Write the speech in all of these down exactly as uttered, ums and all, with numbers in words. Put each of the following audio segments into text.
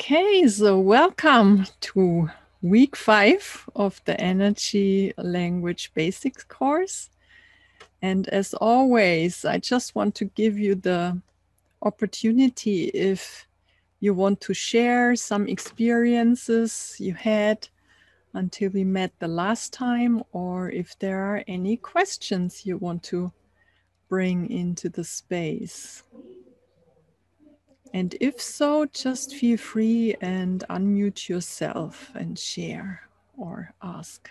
Okay, so welcome to week five of the Energy Language Basics course. And as always, I just want to give you the opportunity if you want to share some experiences you had until we met the last time, or if there are any questions you want to bring into the space. And if so, just feel free and unmute yourself and share or ask.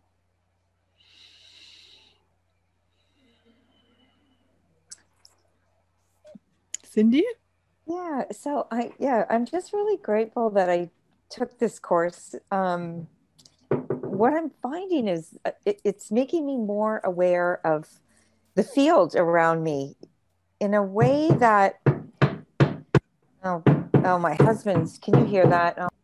Cindy? Yeah, so I yeah, I'm just really grateful that I took this course. Um, what I'm finding is uh, it, it's making me more aware of the field around me in a way that oh oh my husband's can you hear that? Oh,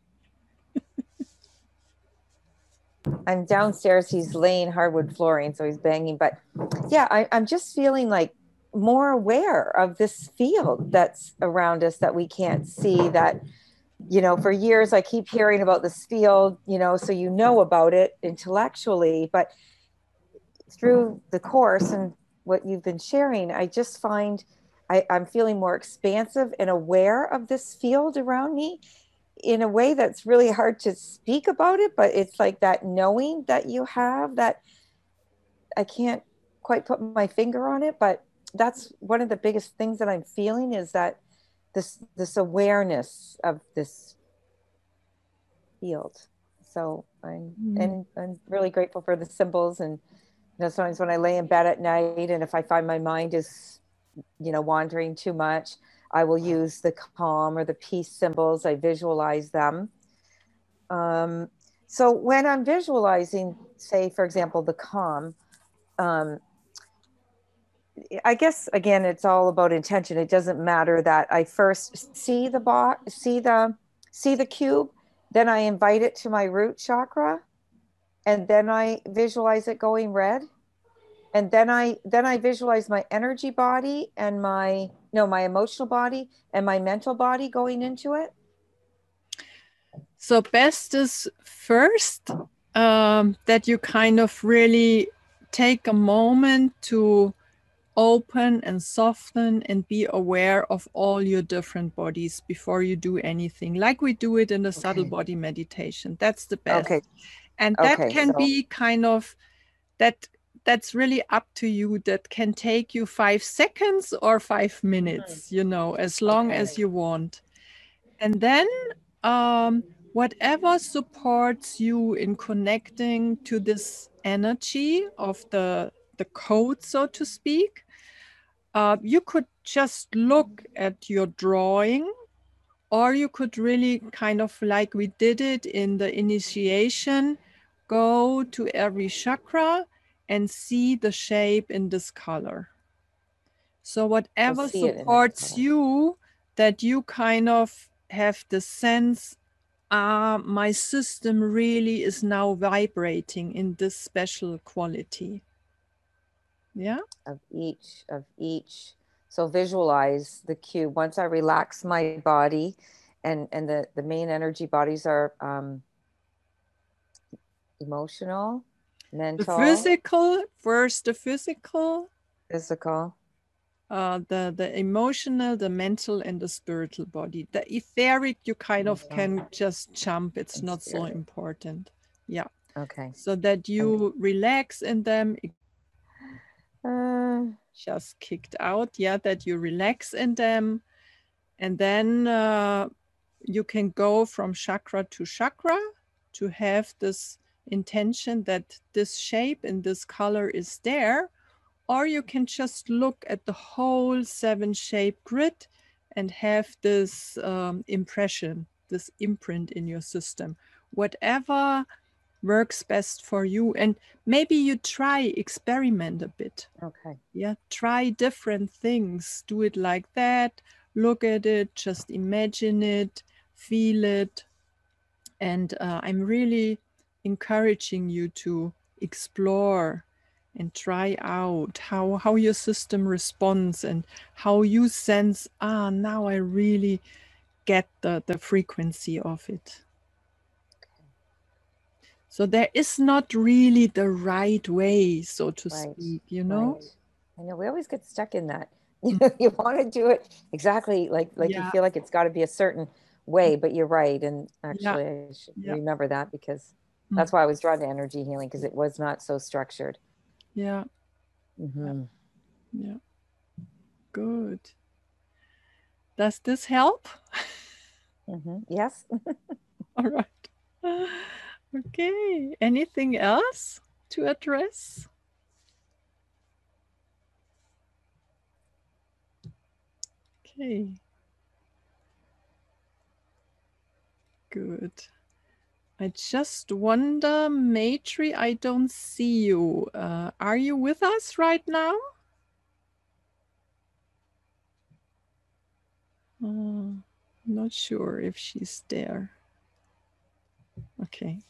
I'm downstairs. He's laying hardwood flooring, so he's banging. But yeah, I, I'm just feeling like more aware of this field that's around us that we can't see. That you know, for years I keep hearing about this field, you know, so you know about it intellectually, but through the course and what you've been sharing, I just find I, I'm feeling more expansive and aware of this field around me in a way that's really hard to speak about it, but it's like that knowing that you have that I can't quite put my finger on it, but that's one of the biggest things that I'm feeling is that this this awareness of this field. So I'm Mm. and I'm really grateful for the symbols. And you know, sometimes when I lay in bed at night and if I find my mind is, you know, wandering too much, I will use the calm or the peace symbols. I visualize them. Um, so when I'm visualizing, say, for example, the calm, um, I guess again, it's all about intention. It doesn't matter that I first see the box, see the see the cube, then I invite it to my root chakra, and then I visualize it going red, and then I then I visualize my energy body and my no my emotional body and my mental body going into it. So best is first um, that you kind of really take a moment to open and soften and be aware of all your different bodies before you do anything, like we do it in the subtle Okay. body meditation. That's the best. Okay. And that Okay. can So be kind of that that's really up to you. That can take you five seconds or five minutes, you know, as long okay. as you want. And then um, whatever supports you in connecting to this energy of the the code, so to speak, uh, you could just look at your drawing, or you could really kind of like we did it in the initiation, go to every chakra and see the shape in this color. So whatever see it in that supports color. you, that you kind of have the sense, ah, my system really is now vibrating in this special quality. Yeah. Of each of each. So visualize the cube. Once I relax my body, and and the the main energy bodies are um, emotional, The mental, physical, first the physical, physical. uh, the, the emotional, the mental, and the spiritual body. The etheric, you kind of can just jump. It's And not so spirit. important. Yeah. Okay. So that you relax in them. Uh, Just kicked out. Yeah, that you relax in them. And then uh, you can go from chakra to chakra to have this intention that this shape in this color is there. Or you can just look at the whole seven shape grid and have this um, impression, this imprint in your system. Whatever works best for you. And maybe you try, experiment a bit. okay. Yeah, try different things. Do it like that. Look at it, just imagine it, feel it. And uh, I'm really encouraging you to explore and try out how, how your system responds and how you sense, ah, now I really get the, the frequency of it. So there is not really the right way, so to Right. speak, you know? Right. I know we always get stuck in that. You know, you want to do it exactly like like you Yeah, feel like it's got to be a certain way, but you're right. And yeah, actually, I should yeah, remember that because mm, that's why I was drawn to energy healing because it was not so structured. yeah, Hmm. yeah. Good. Does this help? Hmm. Yes. All right. Okay. Anything else to address? Okay. Good. I just wonder, Matri, I don't see you. Uh, are you with us right now? Uh, not sure if she's there. Okay.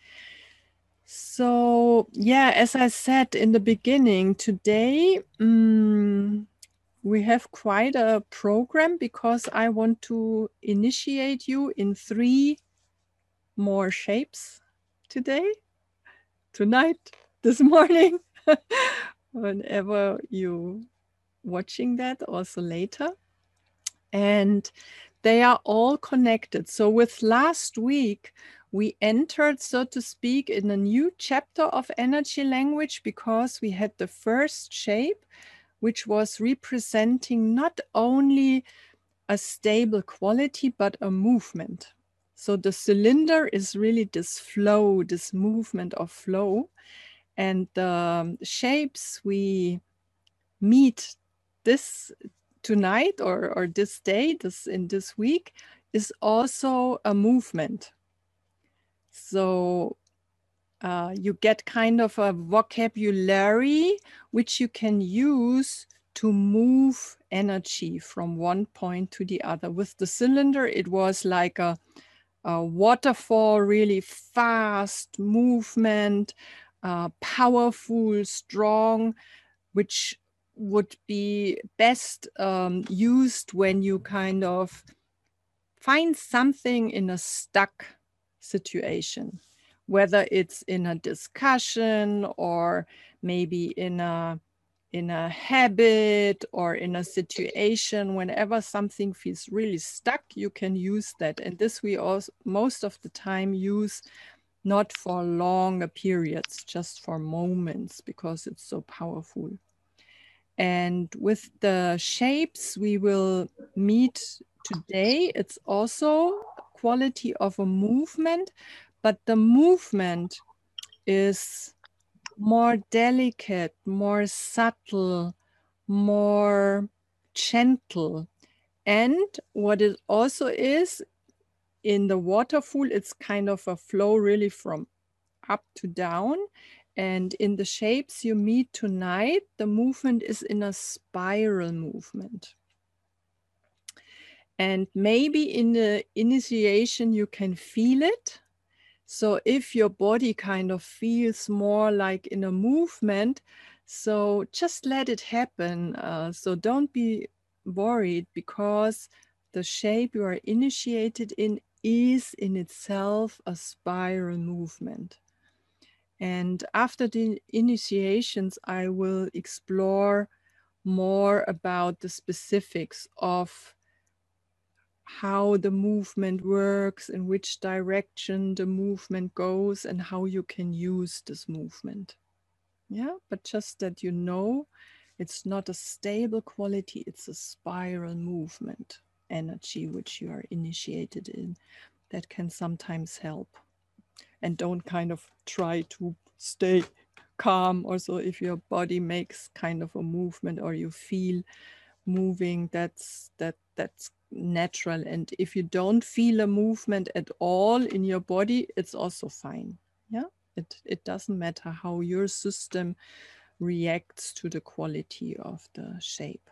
So, yeah, as I said in the beginning, today um, we have quite a program because I want to initiate you in three more shapes today, tonight, this morning, whenever you watching that, also later. And they are all connected. So with last week, we entered, so to speak, in a new chapter of energy language because we had the first shape, which was representing not only a stable quality, but a movement. So the cylinder is really this flow, this movement of flow. And the shapes we meet this tonight or, or this day, this in this week, is also a movement. So uh, you get kind of a vocabulary which you can use to move energy from one point to the other. With the cylinder, it was like a, a waterfall, really fast movement, uh, powerful, strong, which would be best um, used when you kind of find something in a stuck situation, whether it's in a discussion or maybe in a in a habit or in a situation. Whenever something feels really stuck, you can use that. And this we also most of the time use not for longer periods, just for moments, because it's so powerful. And with the shapes we will meet today, it's also quality of a movement, but the movement is more delicate, more subtle, more gentle. And what it also is, in the waterfall, it's kind of a flow really from up to down. And in the shapes you meet tonight, the movement is in a spiral movement. And maybe in the initiation, you can feel it. So if your body kind of feels more like in a movement, so just let it happen. Uh, so don't be worried, because the shape you are initiated in is in itself a spiral movement. And after the initiations, I will explore more about the specifics of how the movement works, in which direction the movement goes, and how you can use this movement. Yeah, but just that you know, it's not a stable quality, it's a spiral movement energy which you are initiated in. That can sometimes help. And don't kind of try to stay calm. Also, if your body makes kind of a movement or you feel moving, that's that that's natural. And if you don't feel a movement at all in your body, it's also fine. Yeah, it it doesn't matter how your system reacts to the quality of the shape.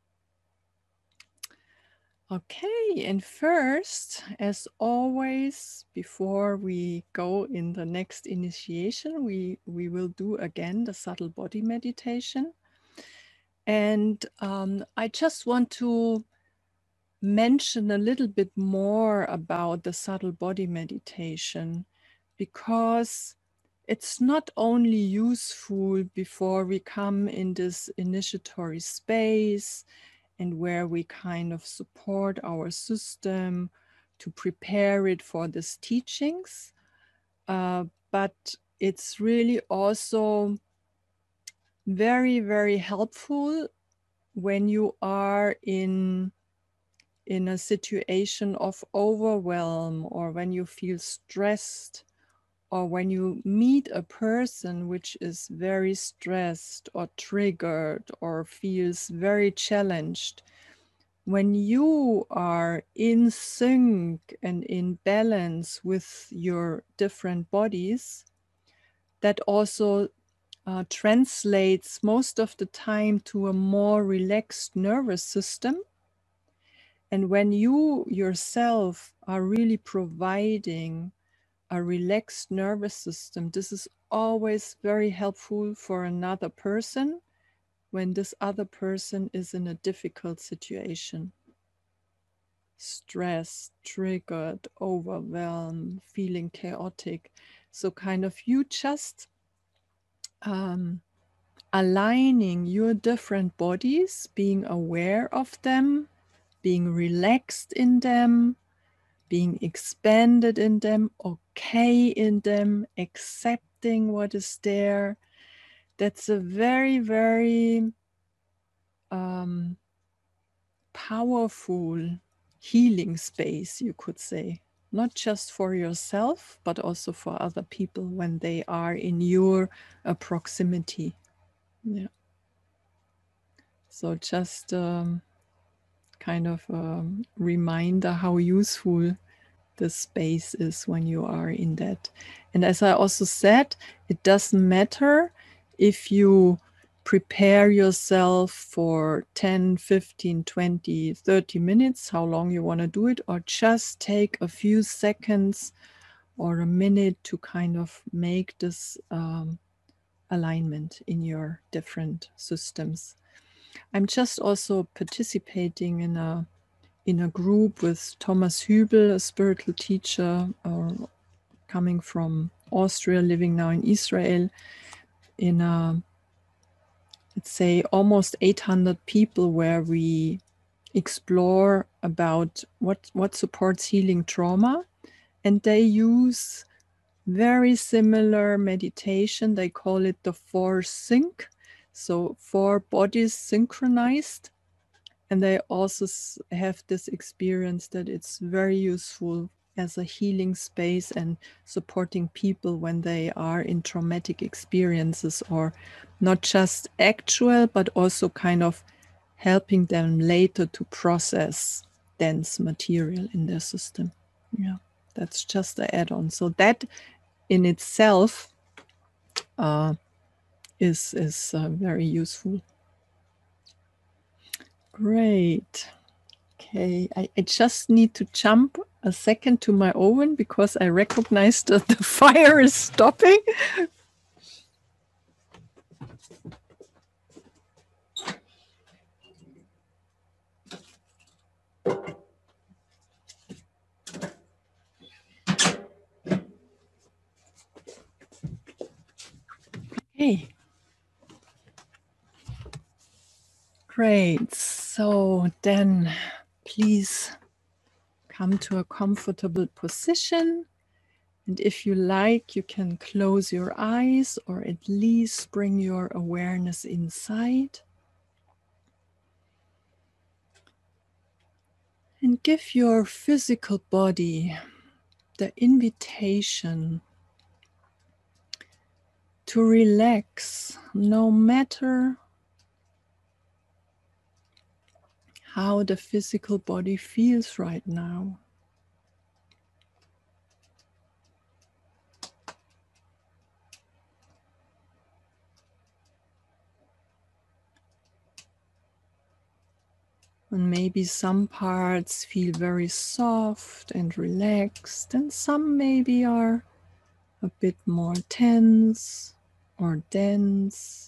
Okay, and first, as always, before we go in the next initiation, we, we will do again the subtle body meditation. And um, I just want to mention a little bit more about the subtle body meditation, because it's not only useful before we come in this initiatory space and where we kind of support our system to prepare it for these teachings, uh, but it's really also very, very helpful when you are in in a situation of overwhelm, or when you feel stressed, or when you meet a person which is very stressed or triggered or feels very challenged. When you are in sync and in balance with your different bodies, that also uh, translates most of the time to a more relaxed nervous system. And when you yourself are really providing a relaxed nervous system, this is always very helpful for another person when this other person is in a difficult situation. Stressed, triggered, overwhelmed, feeling chaotic. So kind of you just um, aligning your different bodies, being aware of them, being relaxed in them, being expanded in them, okay in them, accepting what is there. That's a very, very um, powerful healing space, you could say. Not just for yourself, but also for other people when they are in your uh, proximity. Yeah. So just um, kind of a reminder how useful the space is when you are in that. And as I also said, it doesn't matter if you prepare yourself for ten, fifteen, twenty, thirty minutes, how long you want to do it, or just take a few seconds or a minute to kind of make this um, alignment in your different systems. I'm just also participating in a in a group with Thomas Hübel, a spiritual teacher uh, coming from Austria, living now in Israel, in a, let's say, almost eight hundred people, where we explore about what, what supports healing trauma. And they use very similar meditation. They call it the four sync. So four bodies synchronized. And they also have this experience that it's very useful as a healing space and supporting people when they are in traumatic experiences, or not just actual, but also kind of helping them later to process dense material in their system. Yeah, that's just the add-on. So that in itself uh, is, is uh, very useful. Great. Okay, I, I just need to jump a second to my oven because I recognize that the fire is stopping. Okay. Great. So then please come to a comfortable position. And if you like, you can close your eyes or at least bring your awareness inside. And give your physical body the invitation to relax, no matter how the physical body feels right now. And maybe some parts feel very soft and relaxed, and some maybe are a bit more tense or dense.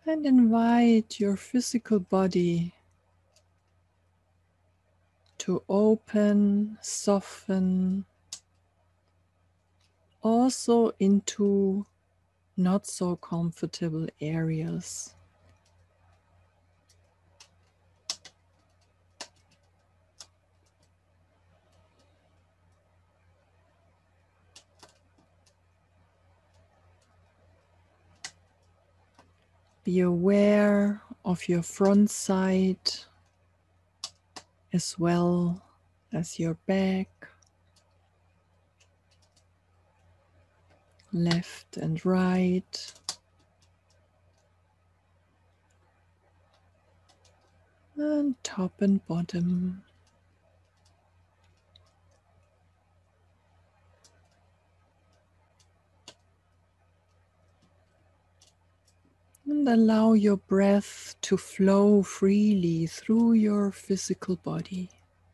And invite your physical body to open, soften, also into not so comfortable areas. Be aware of your front side as well as your back, left and right. And top and bottom. And allow your breath to flow freely through your physical body.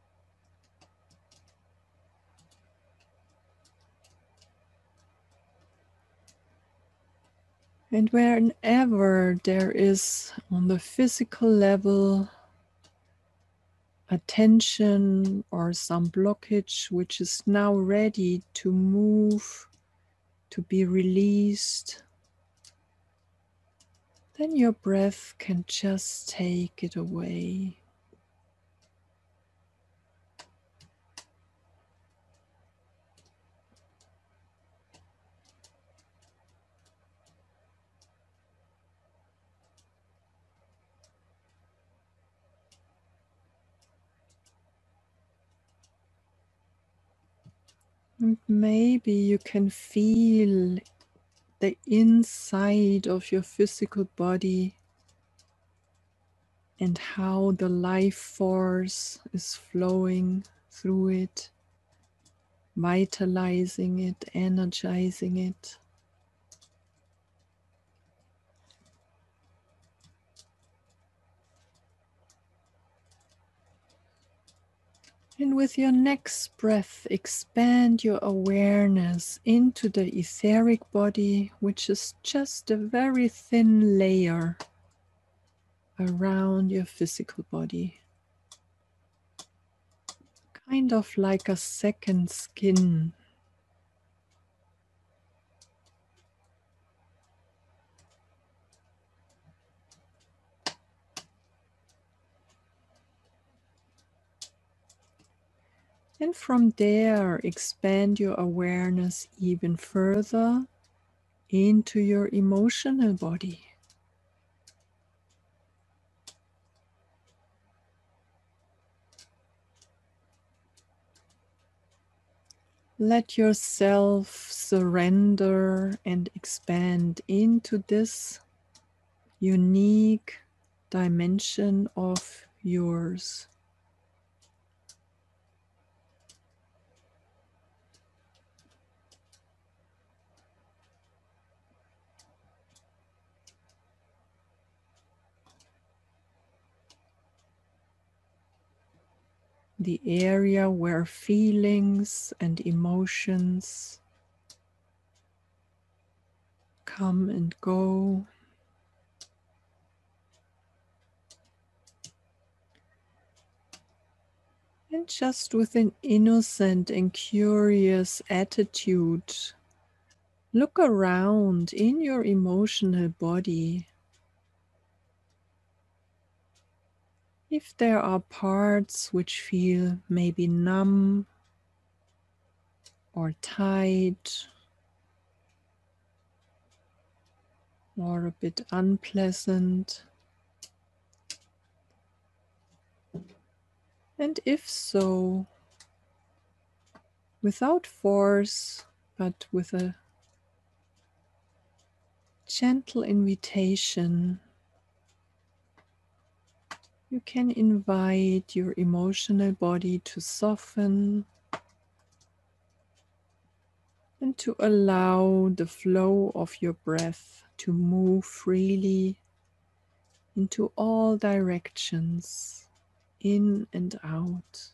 And wherever there is on the physical level a tension or some blockage which is now ready to move, to be released, then your breath can just take it away. And maybe you can feel the inside of your physical body and how the life force is flowing through it, vitalizing it, energizing it. And with your next breath, expand your awareness into the etheric body, which is just a very thin layer around your physical body. Kind of like a second skin. And from there, expand your awareness even further into your emotional body. Let yourself surrender and expand into this unique dimension of yours. The area where feelings and emotions come and go. And just with an innocent and curious attitude, look around in your emotional body. If there are parts which feel maybe numb or tight or a bit unpleasant, and if so, without force, but with a gentle invitation, you can invite your emotional body to soften and to allow the flow of your breath to move freely into all directions, in and out.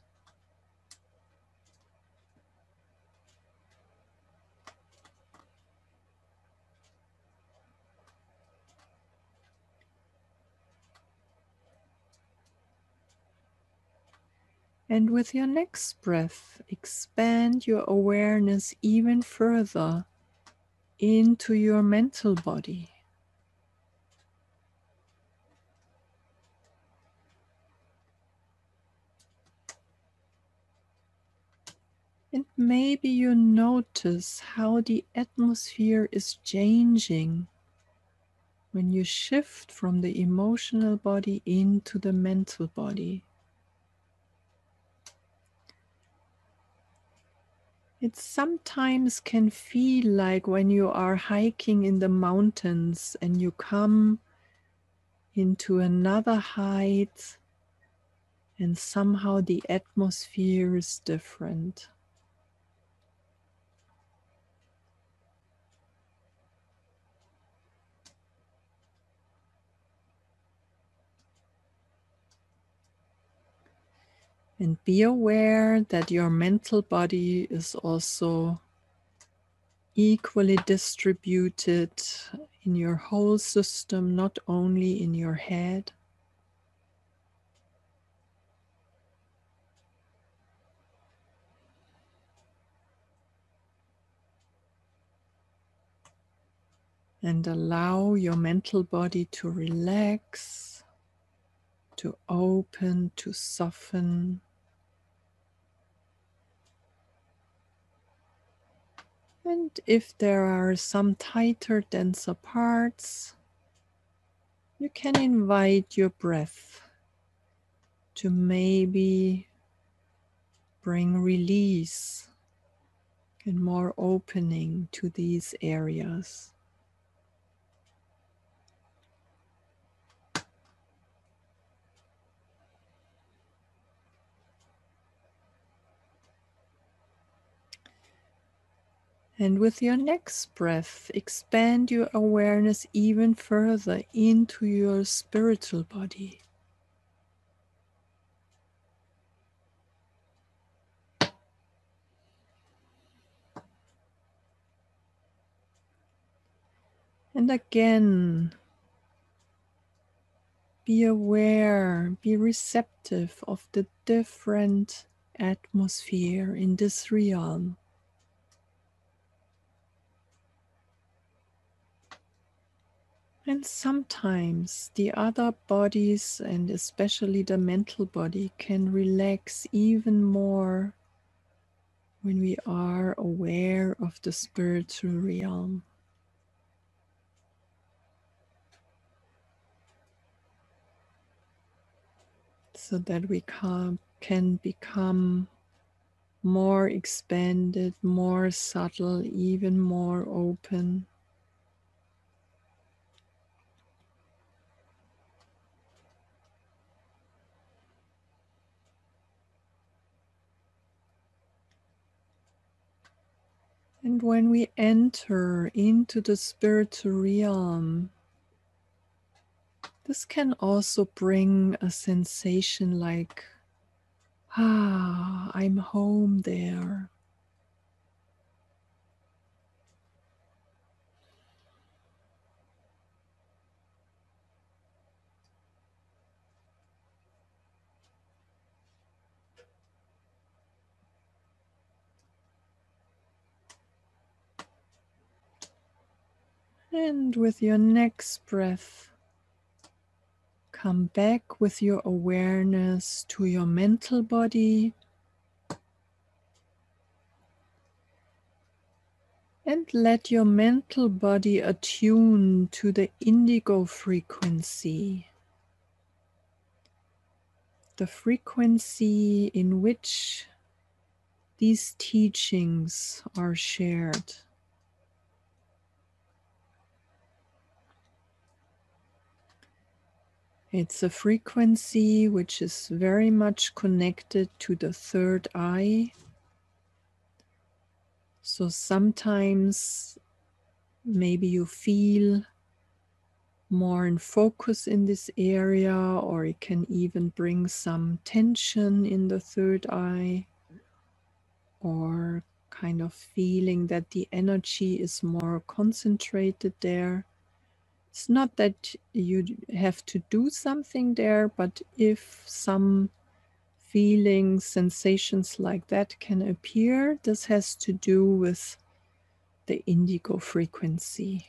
And with your next breath, expand your awareness even further into your mental body. And maybe you notice how the atmosphere is changing when you shift from the emotional body into the mental body. It sometimes can feel like when you are hiking in the mountains and you come into another height and somehow the atmosphere is different. And be aware that your mental body is also equally distributed in your whole system, not only in your head. And allow your mental body to relax, to open, to soften. And if there are some tighter, denser parts, you can invite your breath to maybe bring release and more opening to these areas. And with your next breath, expand your awareness even further into your spiritual body. And again, be aware, be receptive of the different atmosphere in this realm. And sometimes the other bodies, and especially the mental body, can relax even more when we are aware of the spiritual realm. So that we can, can become more expanded, more subtle, even more open. And when we enter into the spiritual realm, this can also bring a sensation like, ah, I'm home there. And with your next breath, come back with your awareness to your mental body. And let your mental body attune to the indigo frequency, the frequency in which these teachings are shared. It's a frequency which is very much connected to the third eye. So sometimes maybe you feel more in focus in this area, or it can even bring some tension in the third eye, or kind of feeling that the energy is more concentrated there. It's not that you have to do something there, but if some feelings, sensations like that can appear. This has to do with the indigo frequency.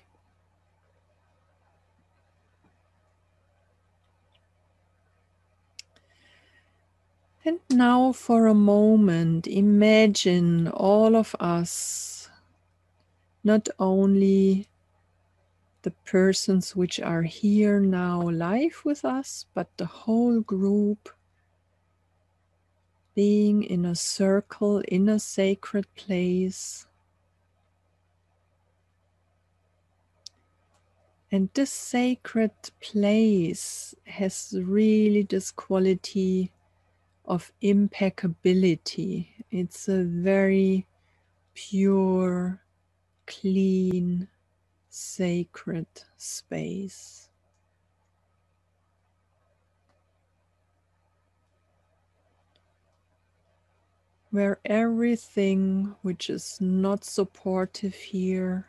And now for a moment, imagine all of us, not only the persons which are here now live with us, but the whole group being in a circle, in a sacred place. And this sacred place has really this quality of impeccability. It's a very pure, clean, sacred space. Where everything which is not supportive here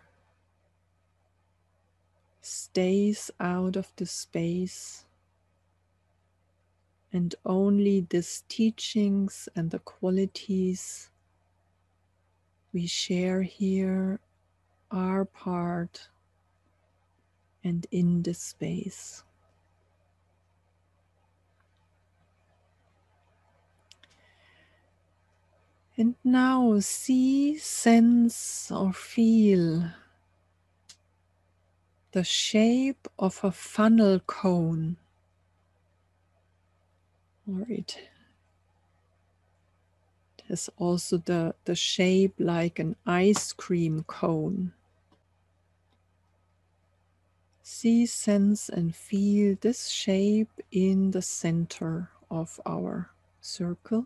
stays out of the space, and only these teachings and the qualities we share here are part and in this space. And now see, sense, or feel the shape of a funnel cone, or it has also the, the shape like an ice cream cone. See, sense, and feel this shape in the center of our circle.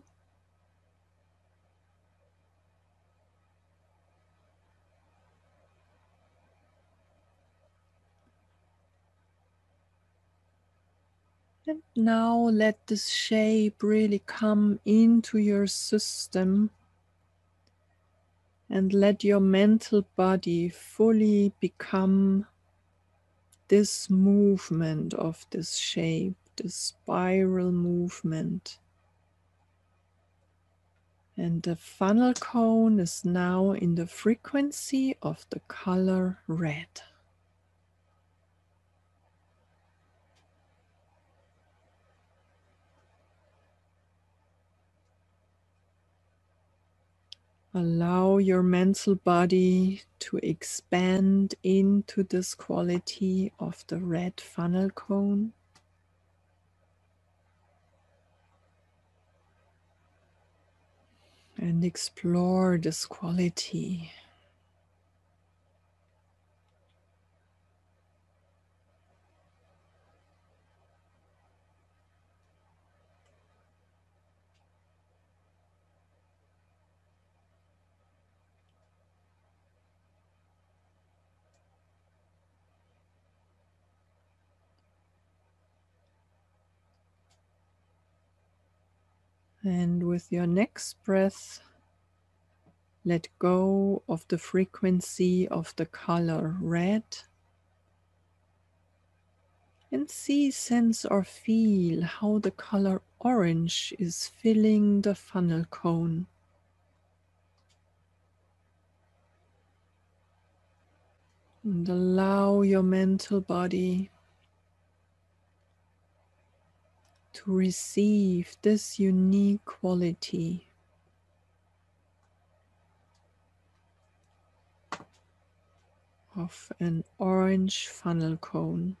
And now let this shape really come into your system, and let your mental body fully become this movement of this shape, this spiral movement. And the funnel cone is now in the frequency of the color red. Allow your mental body to expand into this quality of the red funnel cone. And explore this quality. And with your next breath, let go of the frequency of the color red. And see, sense, or feel how the color orange is filling the funnel cone. And allow your mental body to receive this unique quality of an orange funnel cone.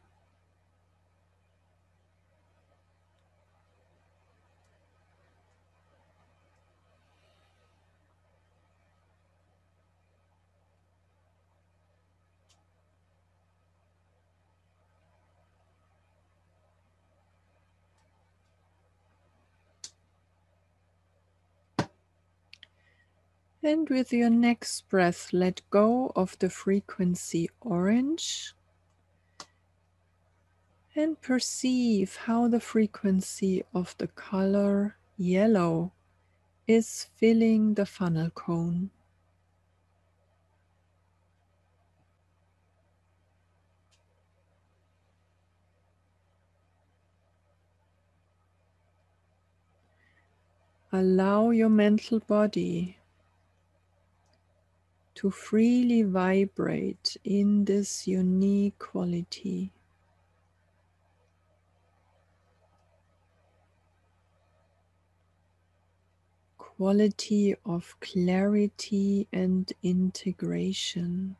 And with your next breath, let go of the frequency orange and perceive how the frequency of the color yellow is filling the funnel cone. allow your mental body to freely vibrate in this unique quality. Quality of clarity and integration.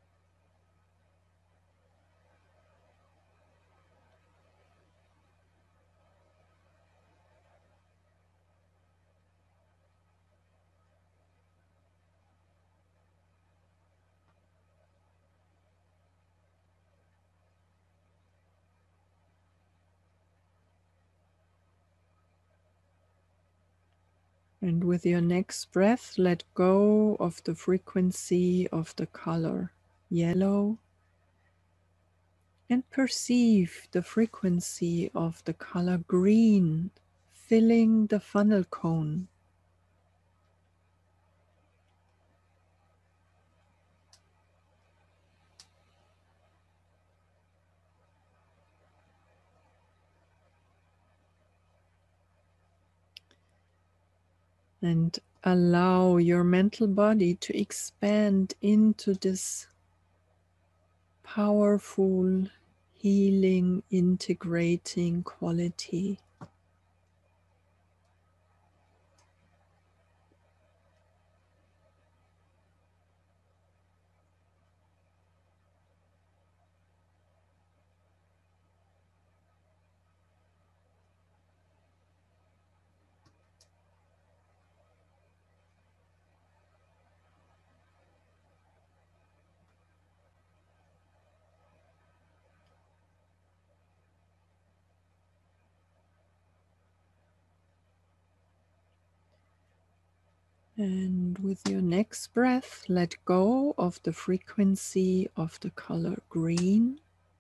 And with your next breath, let go of the frequency of the color yellow and perceive the frequency of the color green filling the funnel cone. And allow your mental body to expand into this powerful, healing, integrating quality. And with your next breath, let go of the frequency of the color green.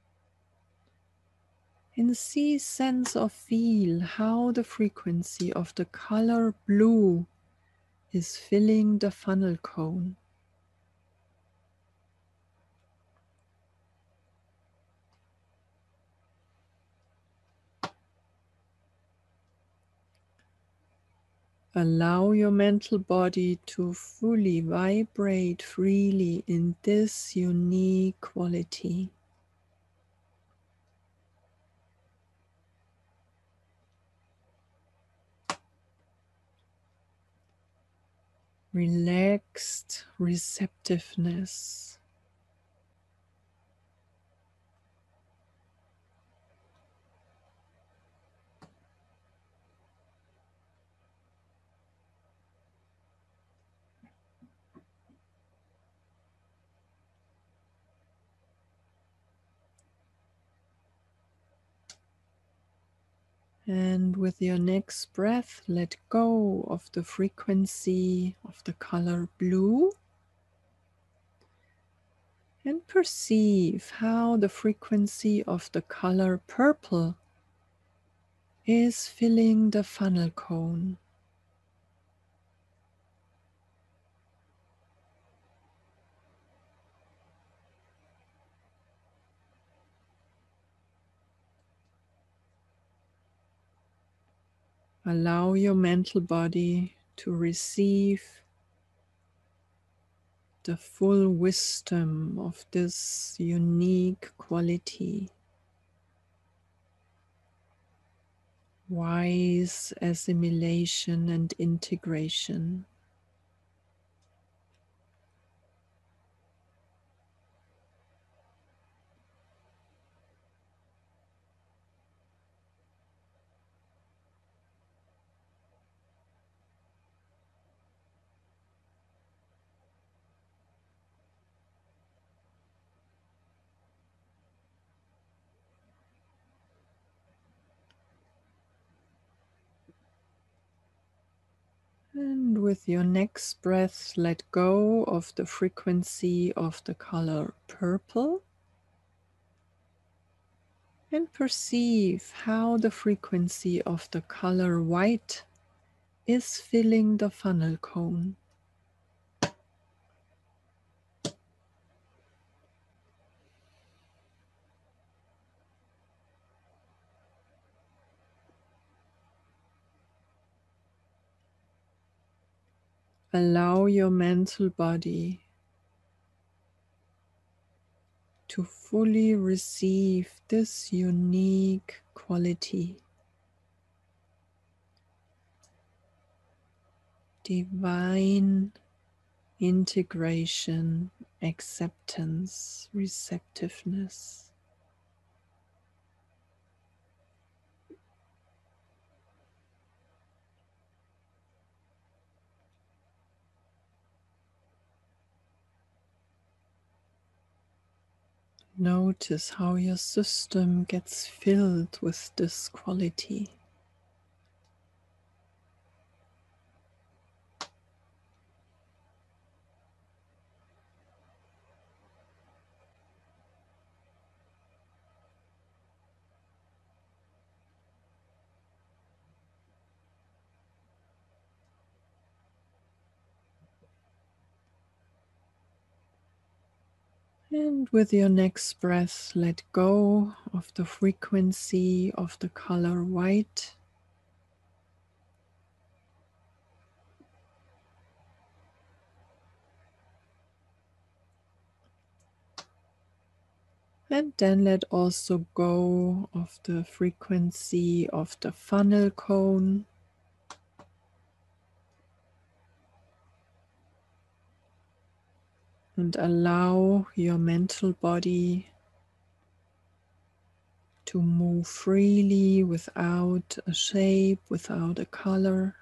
And see, sense, or feel how the frequency of the color blue is filling the funnel cone. Allow your mental body to fully vibrate freely in this unique quality. Relaxed receptiveness. And with your next breath, let go of the frequency of the color blue and perceive how the frequency of the color purple is filling the funnel cone. Allow your mental body to receive the full wisdom of this unique quality. Wise assimilation and integration. And with your next breath, let go of the frequency of the color purple and perceive how the frequency of the color white is filling the funnel cone. allow your mental body to fully receive this unique quality, divine integration, acceptance, receptiveness. Notice how your system gets filled with this quality. And with your next breath, let go of the frequency of the color white. And then let also go of the frequency of the funnel cone. And allow your mental body to move freely without a shape, without a color.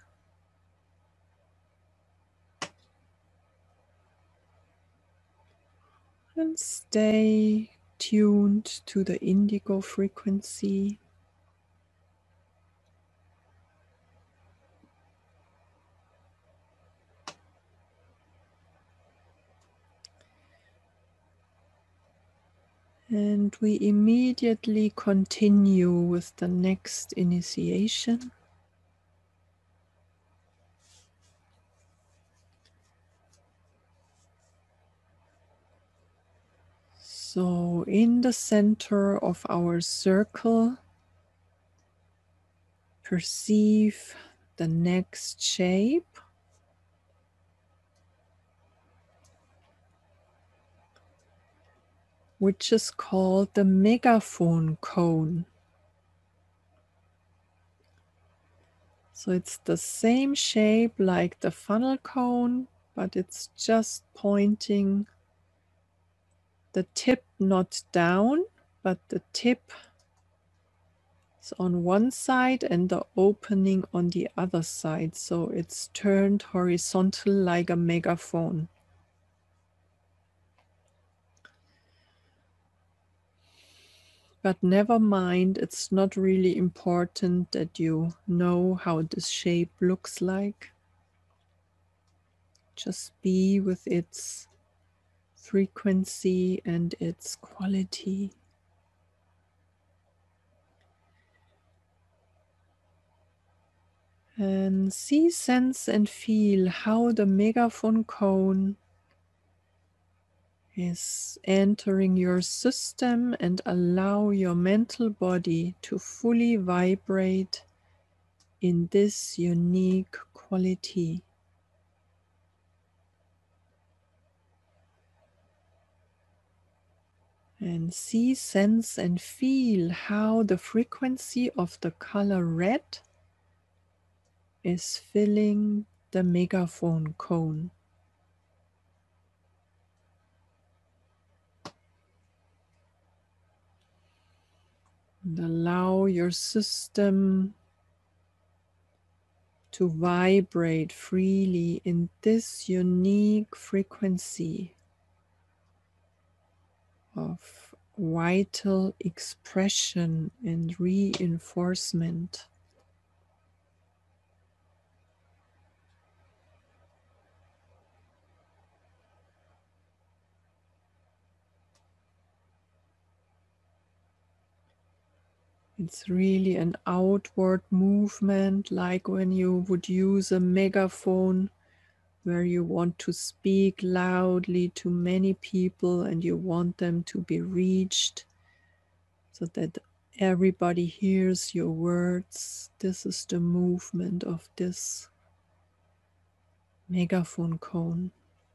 And stay tuned to the indigo frequency. And we immediately continue with the next initiation. So in the center of our circle, perceive the next shape. Which is called the megaphone cone. So it's the same shape like the funnel cone, but it's just pointing the tip not down, but the tip is on one side and the opening on the other side. So it's turned horizontal like a megaphone. But never mind, it's not really important that you know how this shape looks like. Just be with its frequency and its quality. And see, sense, and feel how the megaphone cone is entering your system, and allow your mental body to fully vibrate in this unique quality. And see, sense, and feel how the frequency of the color red is filling the megaphone cone. And allow your system to vibrate freely in this unique frequency of vital expression and reinforcement. It's really an outward movement, like when you would use a megaphone, where you want to speak loudly to many people and you want them to be reached so that everybody hears your words. This is the movement of this megaphone cone.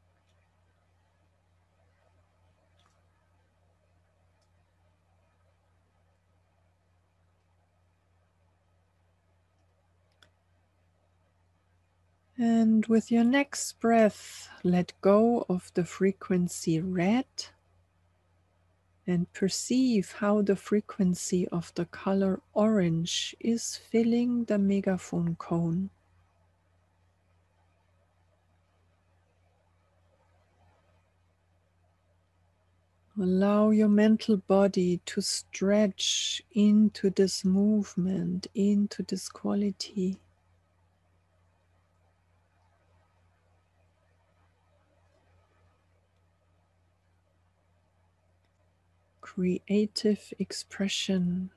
And with your next breath, let go of the frequency red and perceive how the frequency of the color orange is filling the megaphone cone. Allow your mental body to stretch into this movement, into this quality. Creative expression.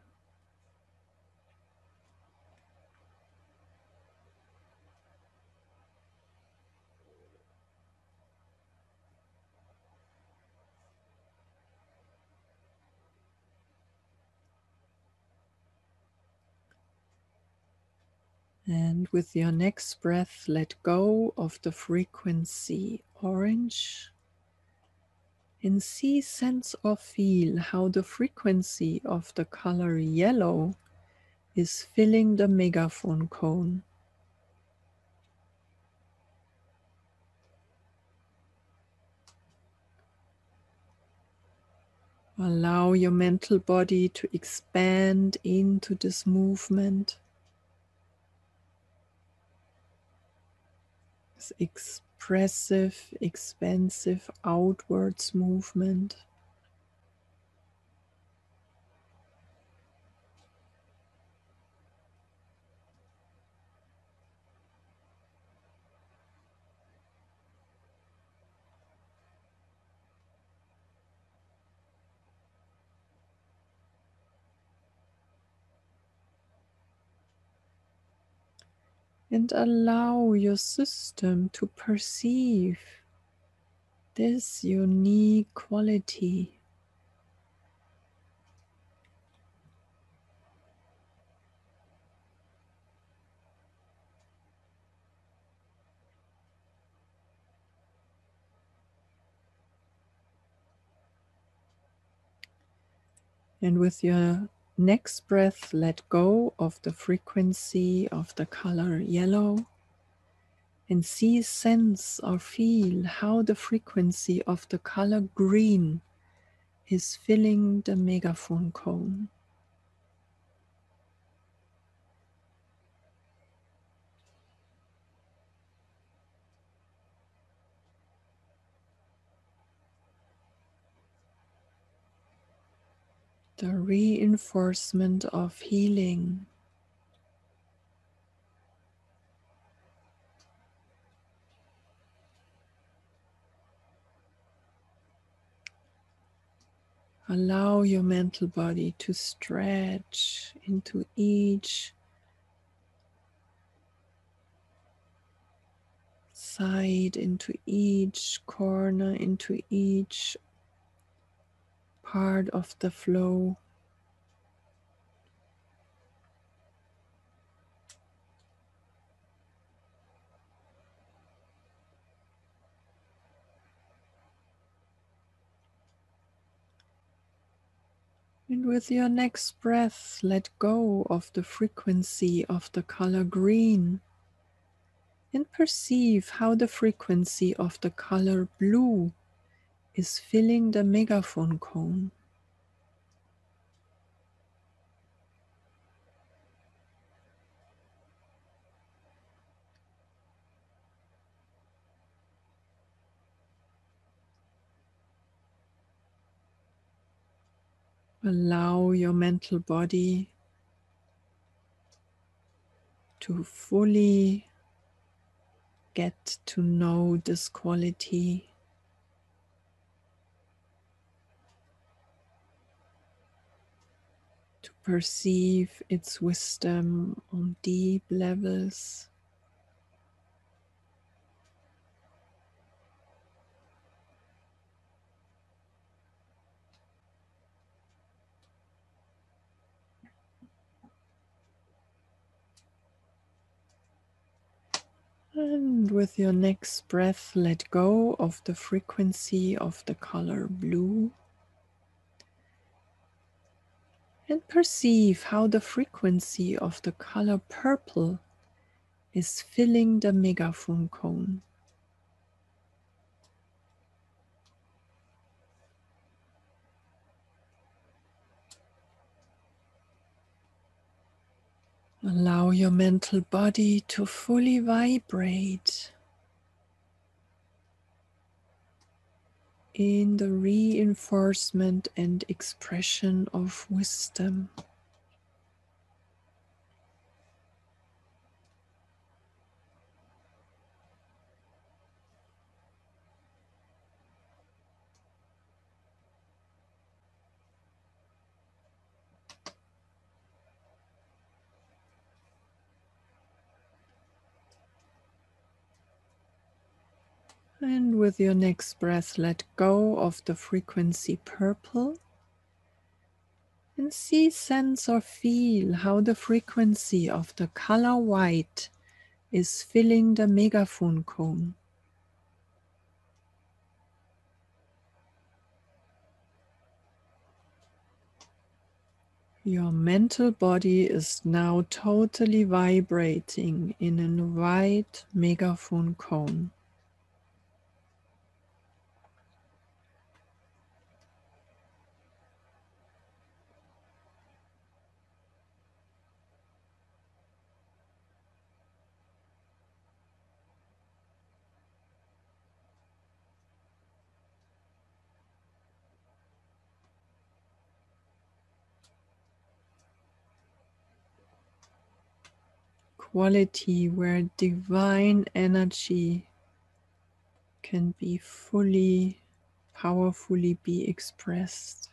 And with your next breath, let go of the frequency orange and see, sense, or feel how the frequency of the color yellow is filling the megaphone cone. Allow your mental body to expand into this movement. This expressive, expansive outwards movement. And allow your system to perceive this unique quality. And with your next breath, let go of the frequency of the color yellow and see, sense, or feel how the frequency of the color green is filling the megaphone cone. The reinforcement of healing. Allow your mental body to stretch into each side, into each corner, into each part of the flow. And with your next breath, let go of the frequency of the color green and perceive how the frequency of the color blue is filling the megaphone cone. Allow your mental body to fully get to know this quality. To perceive its wisdom on deep levels. And with your next breath, let go of the frequency of the color blue. And perceive how the frequency of the color purple is filling the megaphone cone. Allow your mental body to fully vibrate in the reinforcement and expression of wisdom. And with your next breath, let go of the frequency purple and see, sense, or feel how the frequency of the color white is filling the megaphone cone. Your mental body is now totally vibrating in a white megaphone cone. Quality where divine energy can be fully, powerfully be expressed.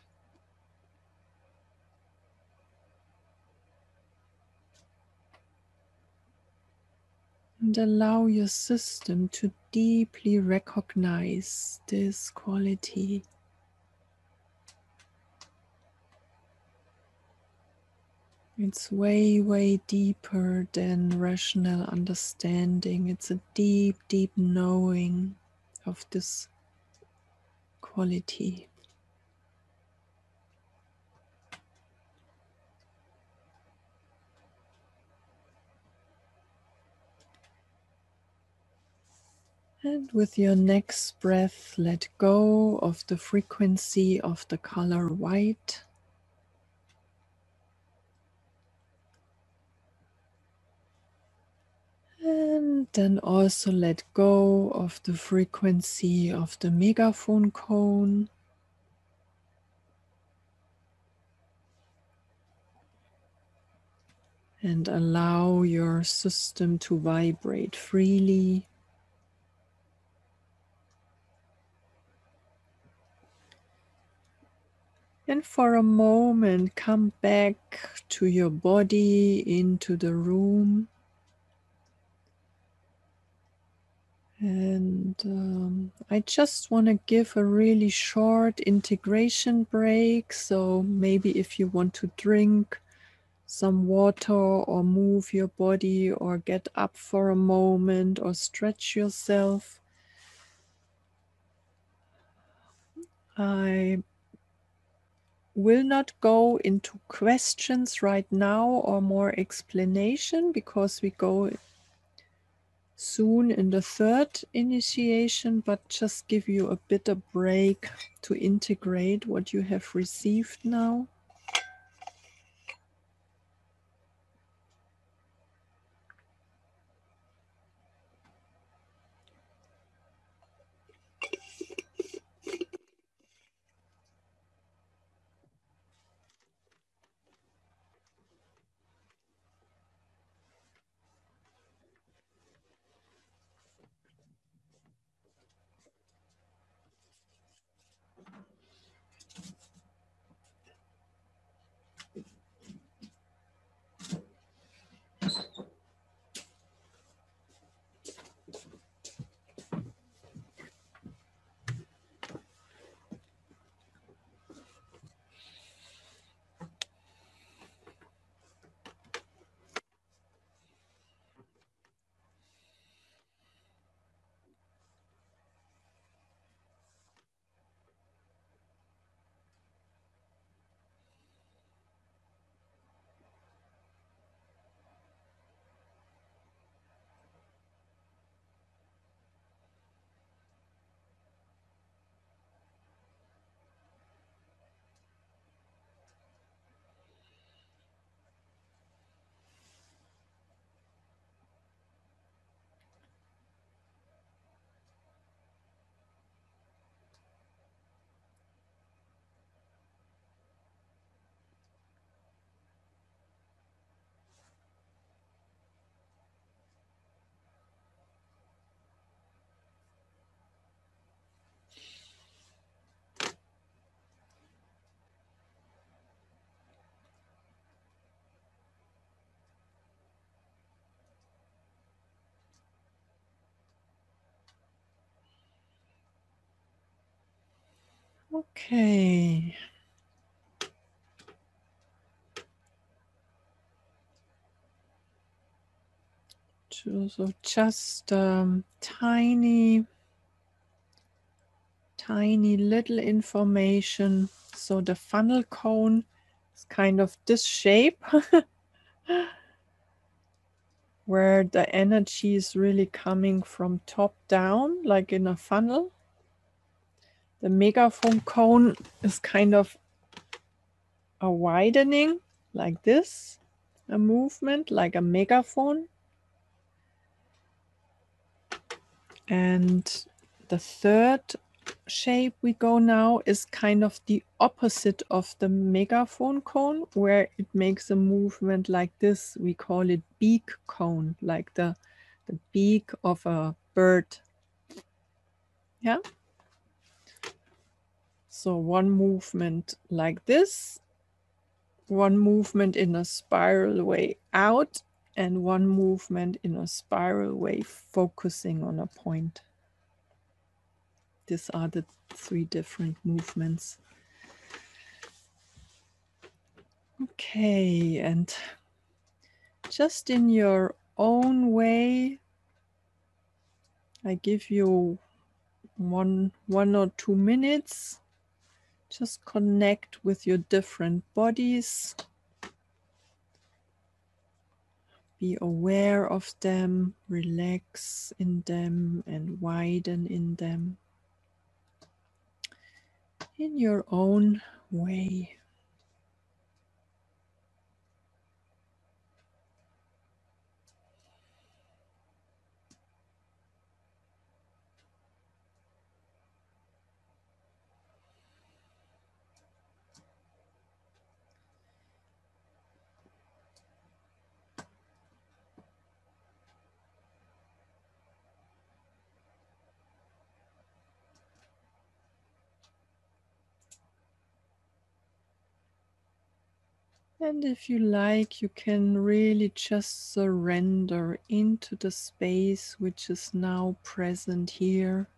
And allow your system to deeply recognize this quality. It's way, way deeper than rational understanding. It's a deep, deep knowing of this quality. And with your next breath, let go of the frequency of the color white. And then also let go of the frequency of the megaphone cone. And allow your system to vibrate freely. And for a moment, come back to your body, into the room. And um, I just want to give a really short integration break. So maybe if you want to drink some water or move your body or get up for a moment or stretch yourself, I will not go into questions right now or more explanation because we go soon in the third initiation, but just give you a bit of break to integrate what you have received now. Okay. So just um, tiny, tiny little information. So the funnel cone is kind of this shape where the energy is really coming from top down, like in a funnel. The megaphone cone is kind of a widening like this, a movement like a megaphone. And the third shape we go now is kind of the opposite of the megaphone cone, where it makes a movement like this. We call it beak cone, like the, the beak of a bird. Yeah. So one movement like this, one movement in a spiral way out, and one movement in a spiral way focusing on a point. These are the three different movements. Okay, and just in your own way, I give you one, one or two minutes. Just connect with your different bodies. Be aware of them, relax in them, and widen in them in your own way. And if you like, you can really just surrender into the space which is now present here,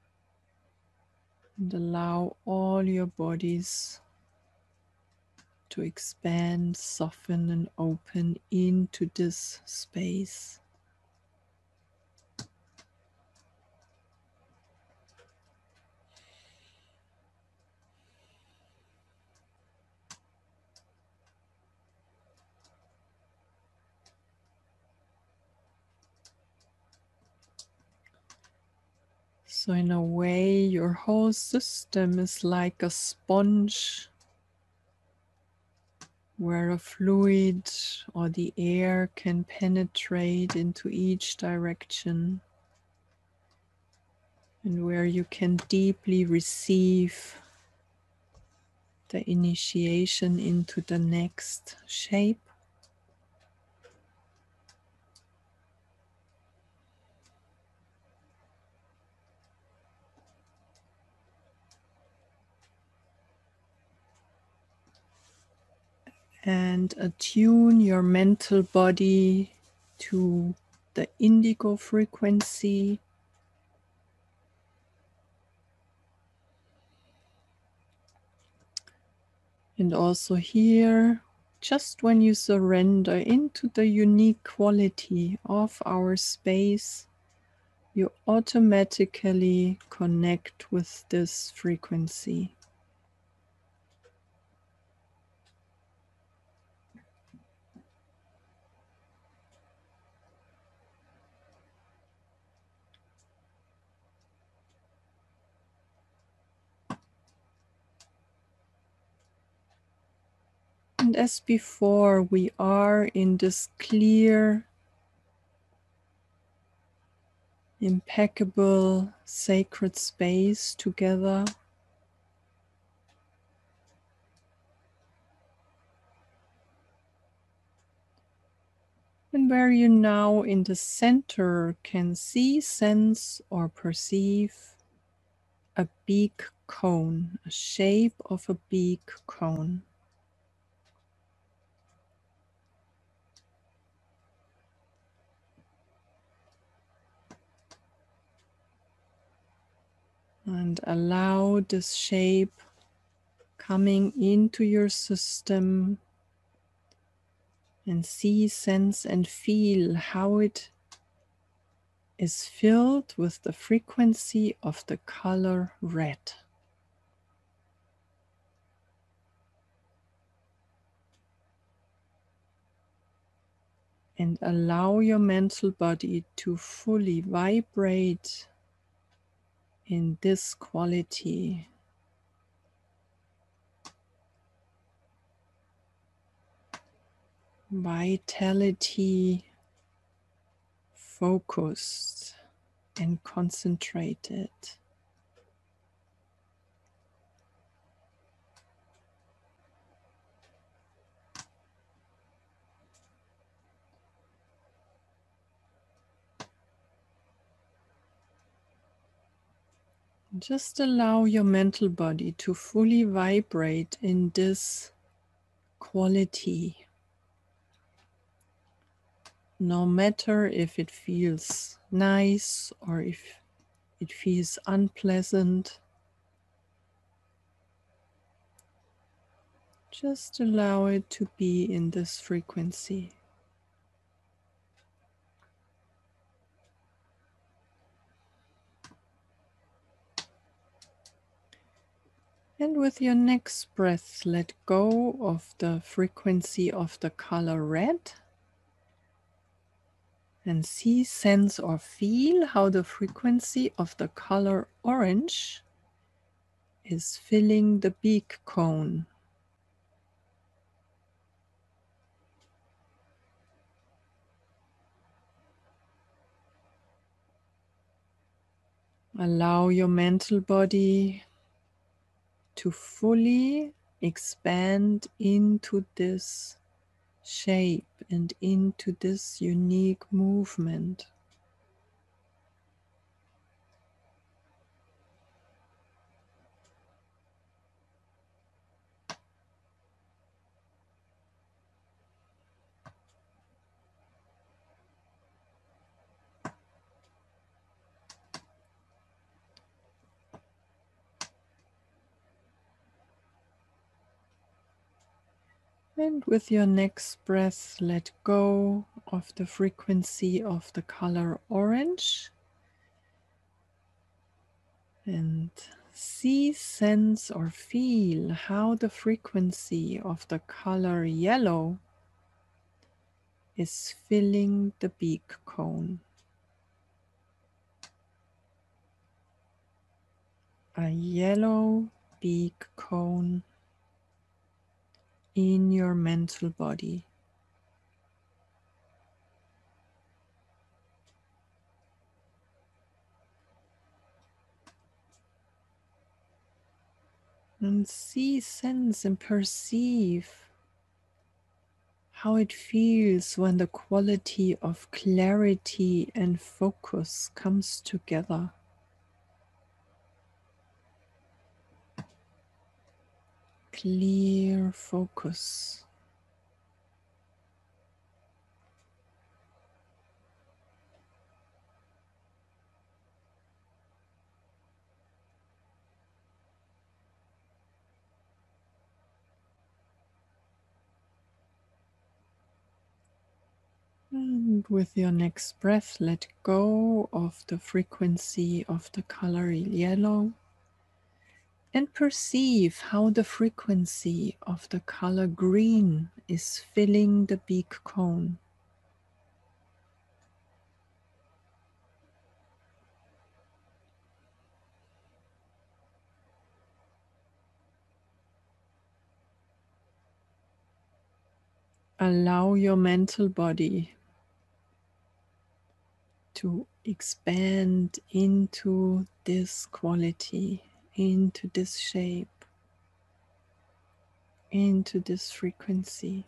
and allow all your bodies to expand, soften, and open into this space. So in a way, your whole system is like a sponge where a fluid or the air can penetrate into each direction, and where you can deeply receive the initiation into the next shape. And attune your mental body to the indigo frequency. And also here, just when you surrender into the unique quality of our space, you automatically connect with this frequency. And as before, we are in this clear, impeccable, sacred space together. And where you now in the center can see, sense, or perceive a beak cone, a shape of a beak cone. And allow this shape coming into your system, and see, sense, and feel how it is filled with the frequency of the color red. And allow your mental body to fully vibrate in this quality. Vitality, focused and concentrated. Just allow your mental body to fully vibrate in this quality. No matter if it feels nice or if it feels unpleasant, just allow it to be in this frequency. And with your next breath, let go of the frequency of the color red. And see, sense, or feel how the frequency of the color orange is filling the beak cone. Allow your mental body to fully expand into this shape and into this unique movement. And with your next breath, let go of the frequency of the color orange and see, sense, or feel how the frequency of the color yellow is filling the beak cone. A yellow beak cone in your mental body. And see, sense, and perceive how it feels when the quality of clarity and focus comes together. Clear focus. And with your next breath, let go of the frequency of the color yellow and perceive how the frequency of the color green is filling the beak cone. Allow your mental body to expand into this quality, into this shape, into this frequency.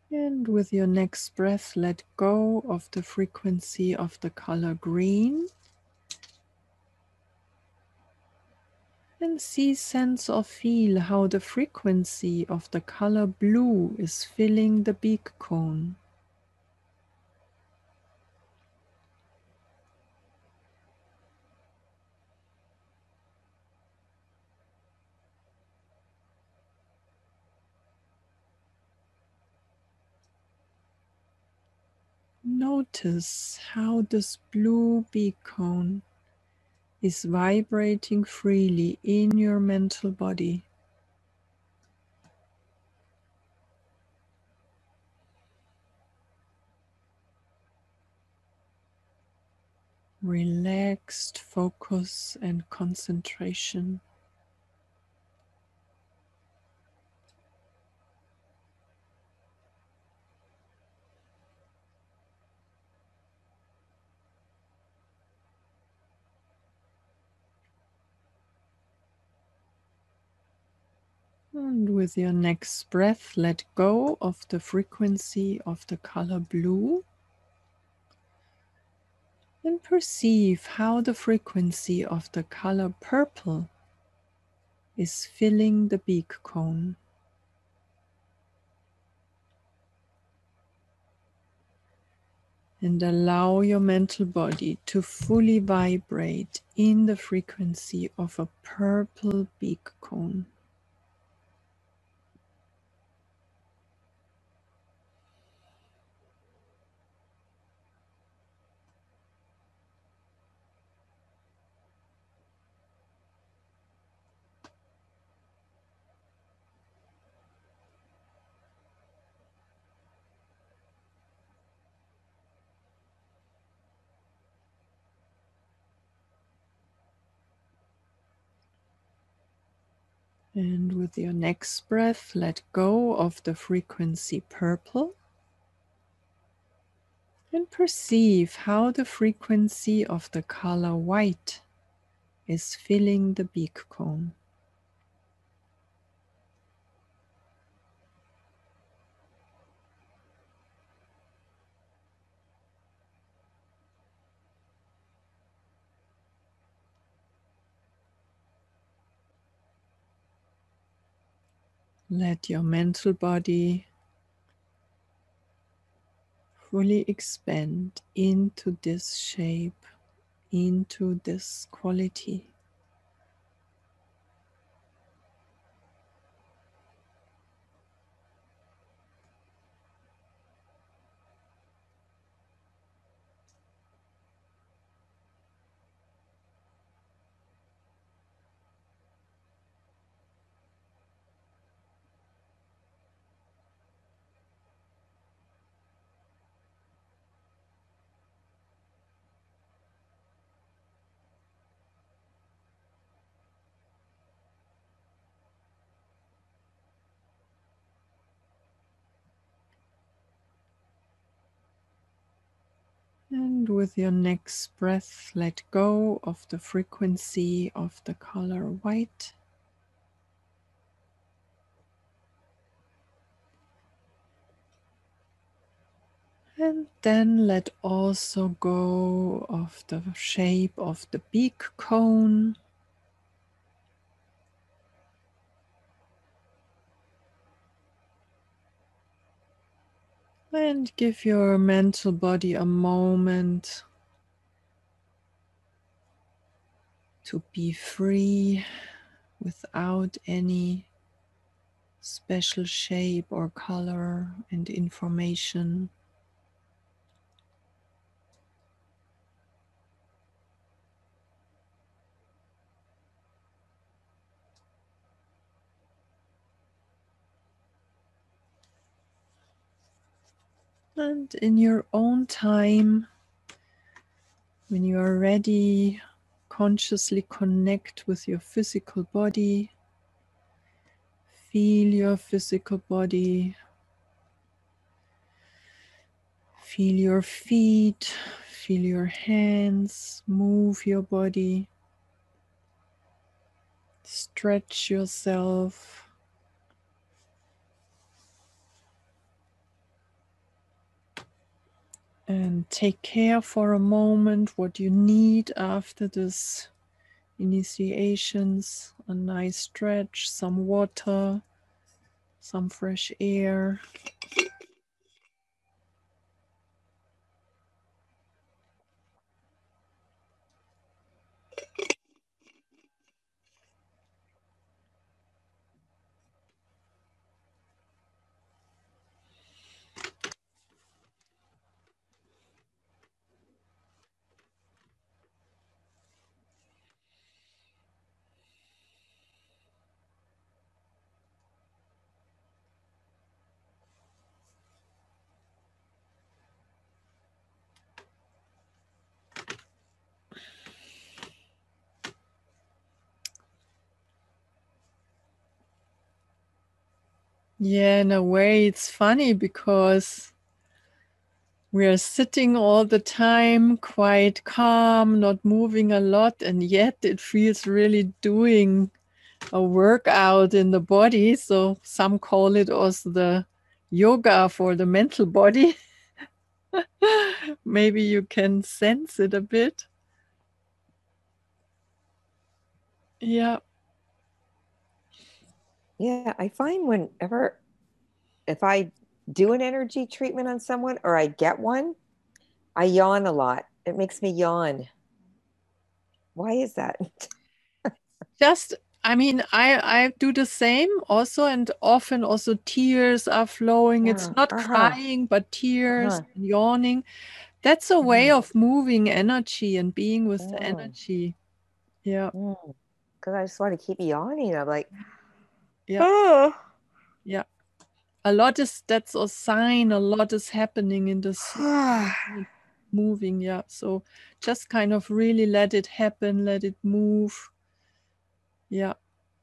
And with your next breath, let go of the frequency of the color green. And see, sense or feel how the frequency of the color blue is filling the beak cone. Notice how this blue beak cone is vibrating freely in your mental body. Relaxed focus and concentration. And with your next breath, let go of the frequency of the color blue and perceive how the frequency of the color purple is filling the beak cone. And allow your mental body to fully vibrate in the frequency of a purple beak cone. And with your next breath, let go of the frequency purple and perceive how the frequency of the color white is filling the beak cone. Let your mental body fully expand into this shape, into this quality. And with your next breath, let go of the frequency of the color white. And then let also go of the shape of the beak cone. And give your mental body a moment to be free without any special shape or color and information. And in your own time, when you are ready, consciously connect with your physical body. Feel your physical body. Feel your feet. Feel your hands. Move your body. Stretch yourself. And take care for a moment what you need after this initiations, a nice stretch, some water, some fresh air. Yeah, in a way, it's funny because we are sitting all the time, quite calm, not moving a lot, and yet it feels really doing a workout in the body. So some call it also the yoga for the mental body. Maybe you can sense it a bit. Yeah. Yeah, I find whenever, if I do an energy treatment on someone or I get one, I yawn a lot. It makes me yawn. Why is that? Just, I mean, I, I do the same also, and often also tears are flowing. Yeah. It's not Uh-huh. crying, but tears, Uh-huh. yawning. That's a way Mm. of moving energy and being with the Mm. energy. Yeah. Because I just want to keep yawning. I'm like, yeah. oh. Yeah. A lot is, that's a sign, a lot is happening in this moving. Yeah. So just kind of really let it happen, let it move. Yeah.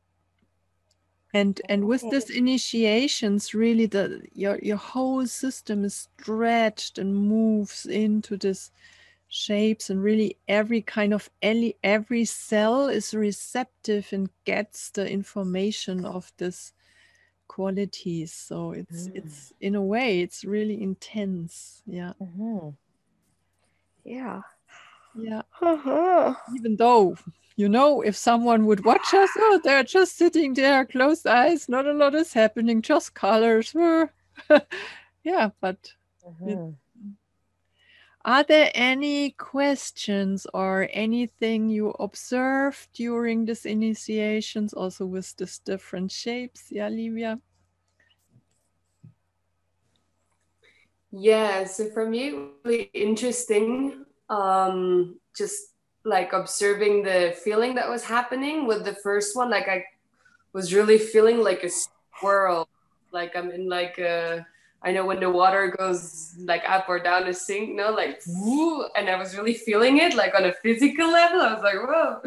And and with this initiations, really the your your whole system is stretched and moves into this shapes, and really every kind of every, every cell is receptive and gets the information of this qualities. So it's mm. it's in a way it's really intense. Yeah. Mm-hmm. Yeah. Yeah. Uh-huh. Even though, you know, if someone would watch us, oh, they're just sitting there, closed eyes, not a lot is happening, just colors. Yeah, but mm-hmm. it, are there any questions or anything you observed during this initiations, also with these different shapes? Yeah, Livia? Yeah, so for me, really interesting, um, just like observing the feeling that was happening with the first one. Like I was really feeling like a swirl, like I'm in like a, I know when the water goes like up or down a sink, no, like woo, and I was really feeling it like on a physical level. I was like, whoa.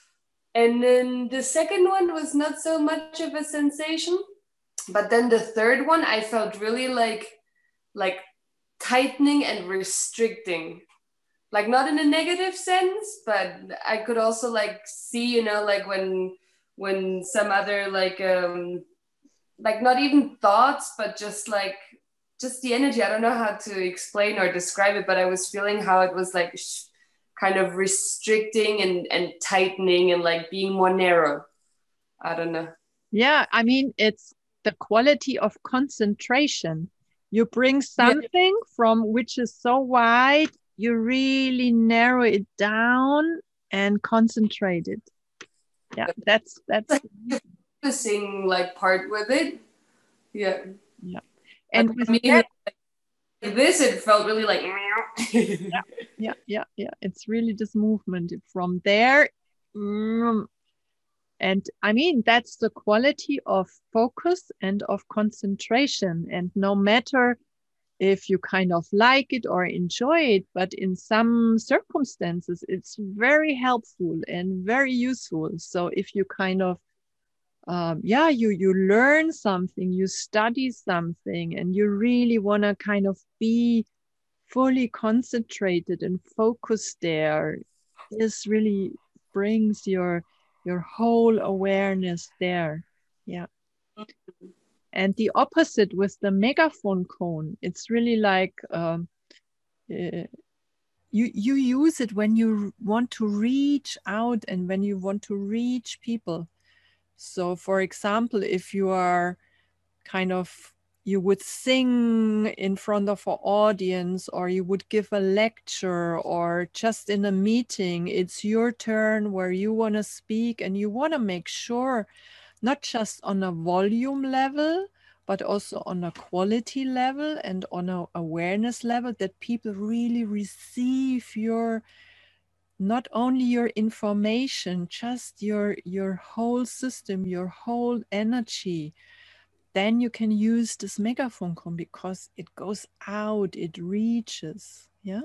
And then the second one was not so much of a sensation, but then the third one, I felt really like, like tightening and restricting, like not in a negative sense, but I could also like see, you know, like when, when some other like, um, like not even thoughts, but just like, just the energy. I don't know how to explain or describe it, but I was feeling how it was like sh- kind of restricting and, and tightening and like being more narrow. I don't know. Yeah, I mean, it's the quality of concentration. You bring something yeah. from which is so wide, you really narrow it down and concentrate it. Yeah, that's that's the focusing like part with it. Yeah. Yeah. And with me, that, like this, it felt really like yeah, yeah, yeah, yeah. It's really this movement from there. Mm, and I mean, that's the quality of focus and of concentration. And no matter if you kind of like it or enjoy it, but in some circumstances, it's very helpful and very useful. So if you kind of, um, yeah, you, you learn something, you study something, and you really want to kind of be fully concentrated and focused there, this really brings your your whole awareness there. Yeah. And the opposite with the megaphone cone, it's really like um, uh, you you use it when you want to reach out and when you want to reach people. So for example, if you are kind of, you would sing in front of an audience, or you would give a lecture, or just in a meeting, it's your turn where you want to speak, and you want to make sure, not just on a volume level, but also on a quality level and on an awareness level, that people really receive your, not only your information, just your your whole system, your whole energy. Then you can use this megaphone cone because it goes out, it reaches. Yeah.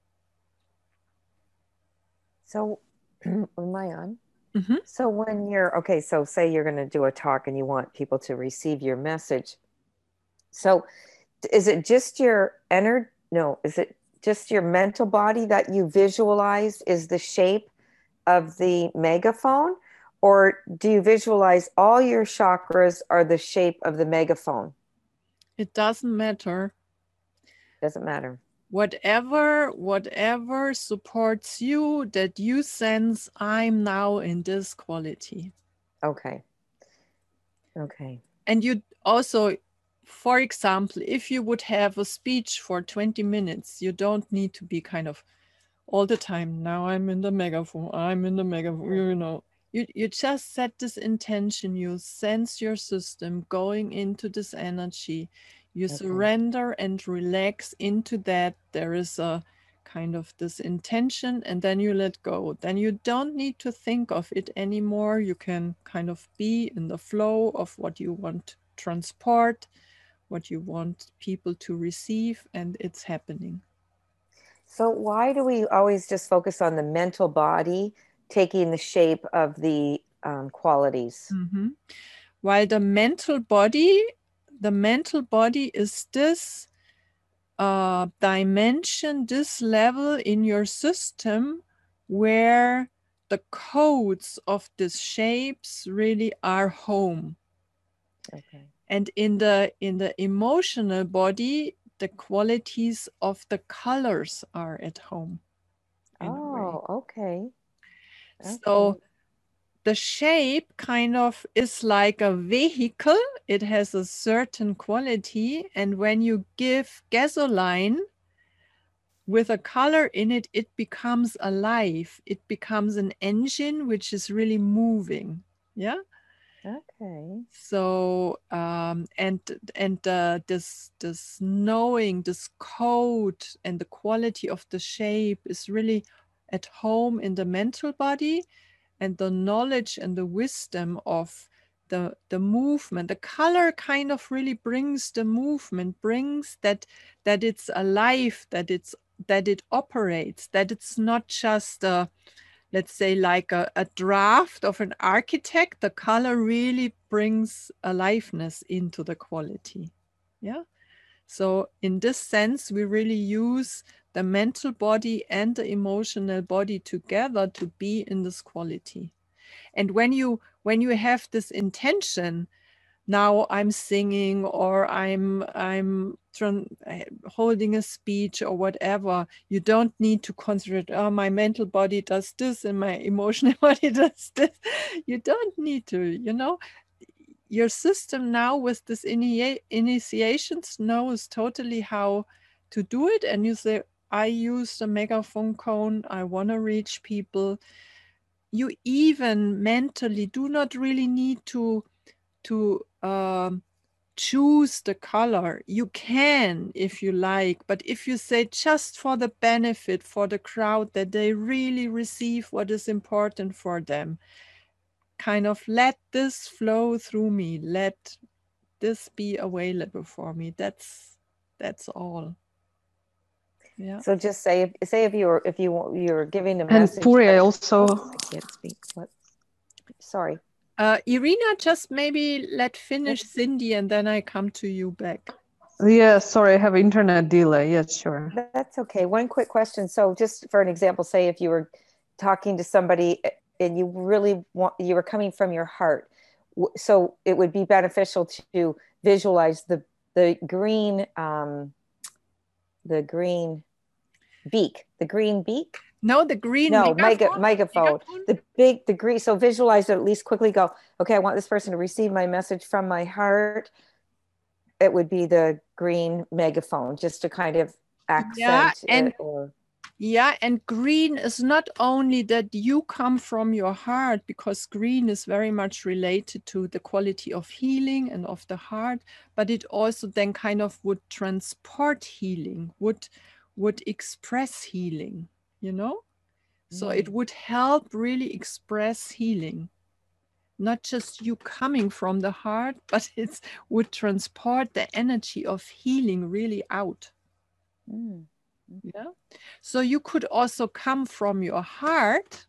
So, am I on? Mm-hmm. So when you're, okay, so say you're going to do a talk and you want people to receive your message. So is it just your energy? No, is it just your mental body that you visualize is the shape of the megaphone? Or do you visualize all your chakras are the shape of the megaphone? It doesn't matter. Doesn't matter. Whatever, whatever supports you, that you sense, I'm now in this quality. Okay. Okay. And you also, for example, if you would have a speech for twenty minutes, you don't need to be kind of all the time, now I'm in the megaphone, I'm in the megaphone, you know. You, you just set this intention, you sense your system going into this energy. You Okay. surrender and relax into that. There is a kind of this intention, and then you let go. Then you don't need to think of it anymore. You can kind of be in the flow of what you want to transport, what you want people to receive, and it's happening. So why do we always just focus on the mental body taking the shape of the um, qualities? Mm-hmm. While the mental body, the mental body is this uh, dimension, this level in your system where the codes of these shapes really are home. Okay. And in the in the emotional body, the qualities of the colors are at home. Oh, okay. So Okay. the shape kind of is like a vehicle. It has a certain quality. And when you give gasoline with a color in it, it becomes alive. It becomes an engine which is really moving. Yeah. Okay. So um, and and uh, this this knowing, this code and the quality of the shape is really at home in the mental body. And the knowledge and the wisdom of the, the movement, the color kind of really brings the movement, brings that that it's alive, that it's that it operates, that it's not just a, let's say, like a, a draft of an architect. The color really brings aliveness into the quality. Yeah. So in this sense, we really use the mental body and the emotional body together to be in this quality. And when you when you have this intention, now I'm singing, or I'm I'm holding a speech or whatever, you don't need to concentrate, oh, my mental body does this and my emotional body does this. You don't need to, you know. Your system now with this ini- initiations knows totally how to do it. And you say, I use the megaphone cone, I want to reach people. You even mentally do not really need to to um, choose the color. You can if you like, but if you say just for the benefit for the crowd, that they really receive what is important for them, kind of let this flow through me, let this be available for me, that's that's all. Yeah. So just say if say if you were if you you're giving a And message. Puri, I also Oops, I can't speak. What? Sorry. Uh, Irina, just maybe let finish Cindy and then I come to you back. Yeah, sorry, I have internet delay. Yes, sure. That's okay. One quick question. So just for an example, say if you were talking to somebody and you really want, you were coming from your heart. So it would be beneficial to visualize the, the green, um, the green beak, the green beak. No, the green No, mega, megaphone. megaphone. megaphone. The big, the green. So visualize it, at least quickly go, okay, I want this person to receive my message from my heart. It would be the green megaphone, just to kind of accent Yeah, and it. Or... yeah, and green is not only that you come from your heart, because green is very much related to the quality of healing and of the heart, but it also then kind of would transport healing, would would express healing, you know? So Mm. it would help really express healing. Not just you coming from the heart, but it would transport the energy of healing really out. Mm. Yeah. So you could also come from your heart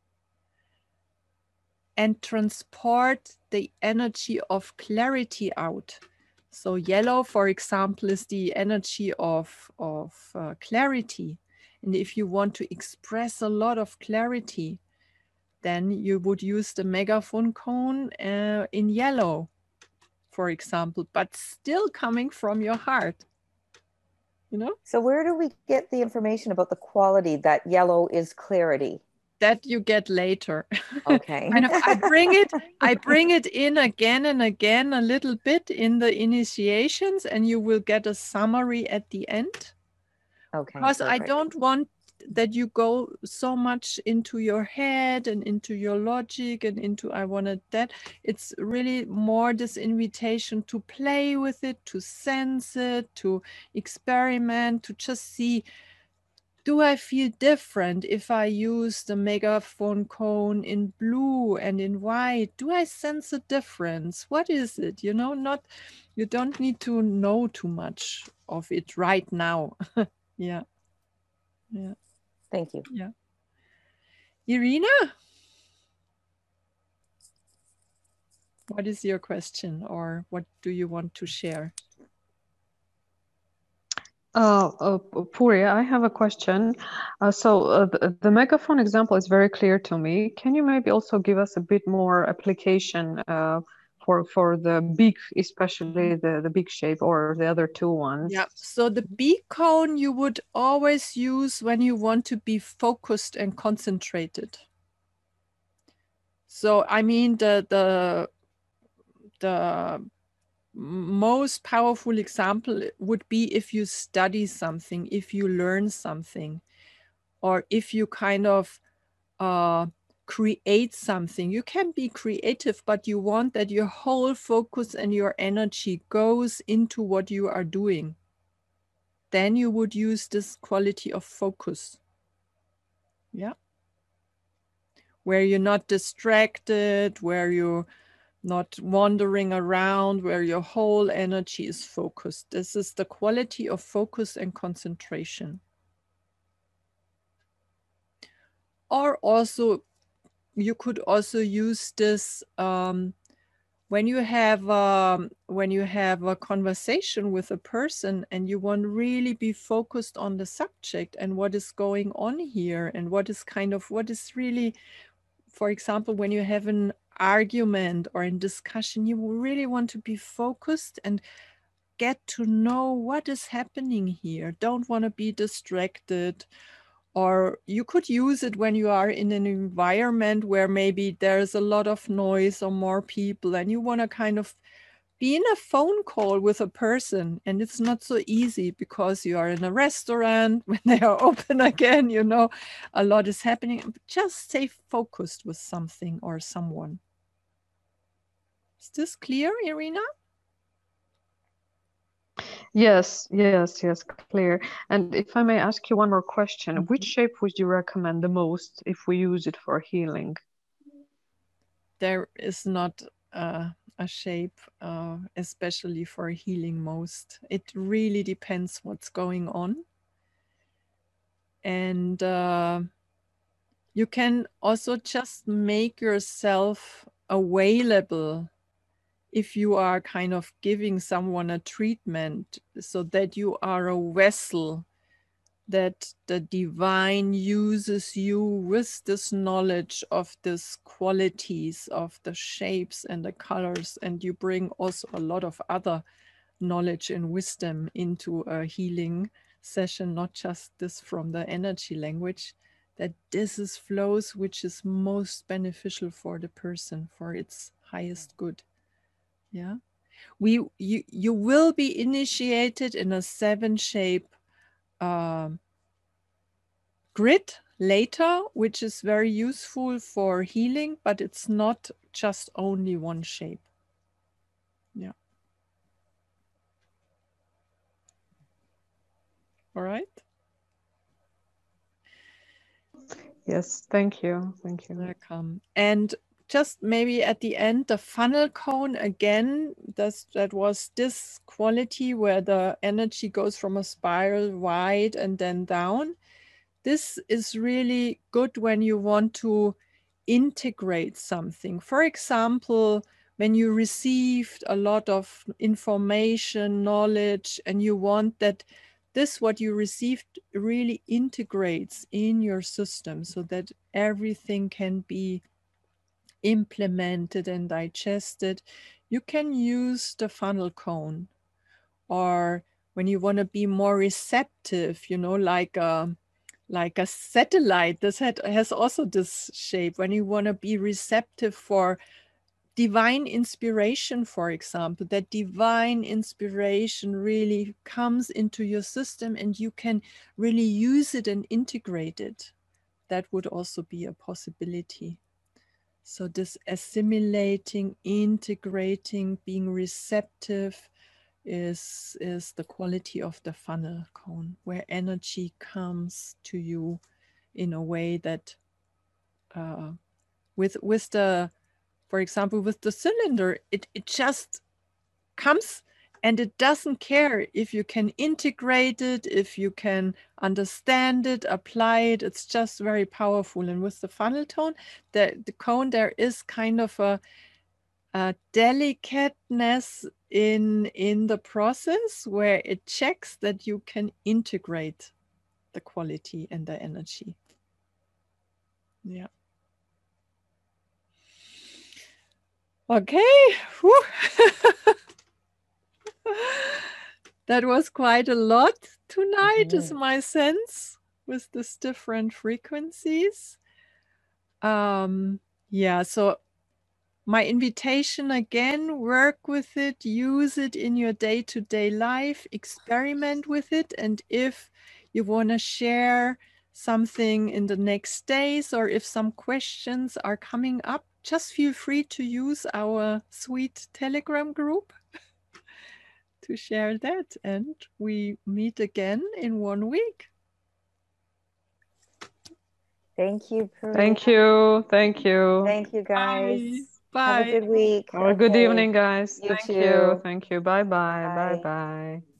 and transport the energy of clarity out. So yellow, for example, is the energy of, of uh, clarity. And if you want to express a lot of clarity, then you would use the megaphone cone uh, in yellow, for example, but still coming from your heart. You know? So where do we get the information about the quality that yellow is clarity? That you get later. Okay. Kind of, I bring it, I bring it in again and again a little bit in the initiations, and you will get a summary at the end. Okay. Because perfect. I don't want that you go so much into your head and into your logic and into I wanted that. It's really more this invitation to play with it, to sense it, to experiment, to just see, do I feel different if I use the megaphone cone in blue and in white? Do I sense a difference? What is it? You know, not, you don't need to know too much of it right now. Yeah. Yeah. Thank you. Yeah. Irina, what is your question, or what do you want to share? Uh, uh, Puri, I have a question. Uh, so uh, the, the megaphone example is very clear to me. Can you maybe also give us a bit more application uh, for for the big, especially the, the big shape, or the other two ones? Yeah, so the beak cone you would always use when you want to be focused and concentrated. So I mean the the the most powerful example would be if you study something, if you learn something, or if you kind of uh, create something. You can be creative, but you want that your whole focus and your energy goes into what you are doing. Then you would use this quality of focus. Yeah. Where you're not distracted, where you're not wandering around, where your whole energy is focused. This is the quality of focus and concentration. Or also, you could also use this um, when you have um, when you have a conversation with a person and you want to really be focused on the subject and what is going on here and what is kind of what is really, for example, when you have an argument or in discussion, you really want to be focused and get to know what is happening here. Don't want to be distracted. Or you could use it when you are in an environment where maybe there's a lot of noise or more people and you want to kind of be in a phone call with a person, and it's not so easy because you are in a restaurant when they are open again, you know, a lot is happening. Just stay focused with something or someone. Is this clear, Irina? Yes, yes, yes, clear. And if I may ask you one more question, Mm-hmm. which shape would you recommend the most if we use it for healing? There is not uh, a shape, uh, especially for healing most. It really depends what's going on. And uh, you can also just make yourself available if you are kind of giving someone a treatment, so that you are a vessel, that the divine uses you with this knowledge of these qualities of the shapes and the colors, and you bring also a lot of other knowledge and wisdom into a healing session, not just this from the energy language, that this is flows which is most beneficial for the person, for its highest good. Yeah, we you you will be initiated in a seven shape um, grid later, which is very useful for healing, but it's not just only one shape. Yeah. All right. Yes, thank you. Thank you. Welcome. And just maybe at the end, the funnel cone again, that's, that was this quality where the energy goes from a spiral wide and then down. This is really good when you want to integrate something. For example, when you received a lot of information, knowledge, and you want that this, what you received, really integrates in your system so that everything can be implemented and digested, you can use the funnel cone. Or when you want to be more receptive, you know, like a, like a satellite, this had, has also this shape. When you want to be receptive for divine inspiration, for example, that divine inspiration really comes into your system and you can really use it and integrate it. That would also be a possibility. So this assimilating, integrating, being receptive is, is the quality of the funnel cone, where energy comes to you in a way that uh, with, with the, for example, with the cylinder, it, it just comes and it doesn't care if you can integrate it, if you can understand it, apply it. It's just very powerful. And with the funnel tone, the, the cone, there is kind of a, a delicateness in, in the process where it checks that you can integrate the quality and the energy. Yeah. Okay. Whew. That was quite a lot tonight, mm-hmm. is my sense, with these different frequencies. Um, yeah, so my invitation again, work with it, use it in your day-to-day life, experiment with it. And if you want to share something in the next days, or if some questions are coming up, just feel free to use our sweet Telegram group to share that. And we meet again in one week. Thank you, Puri. Thank you. Thank you. Thank you, guys. Bye. Have a good week. Have a good Okay. evening, guys. You Thank too. you. Thank you. Bye-bye. Bye. Bye-bye.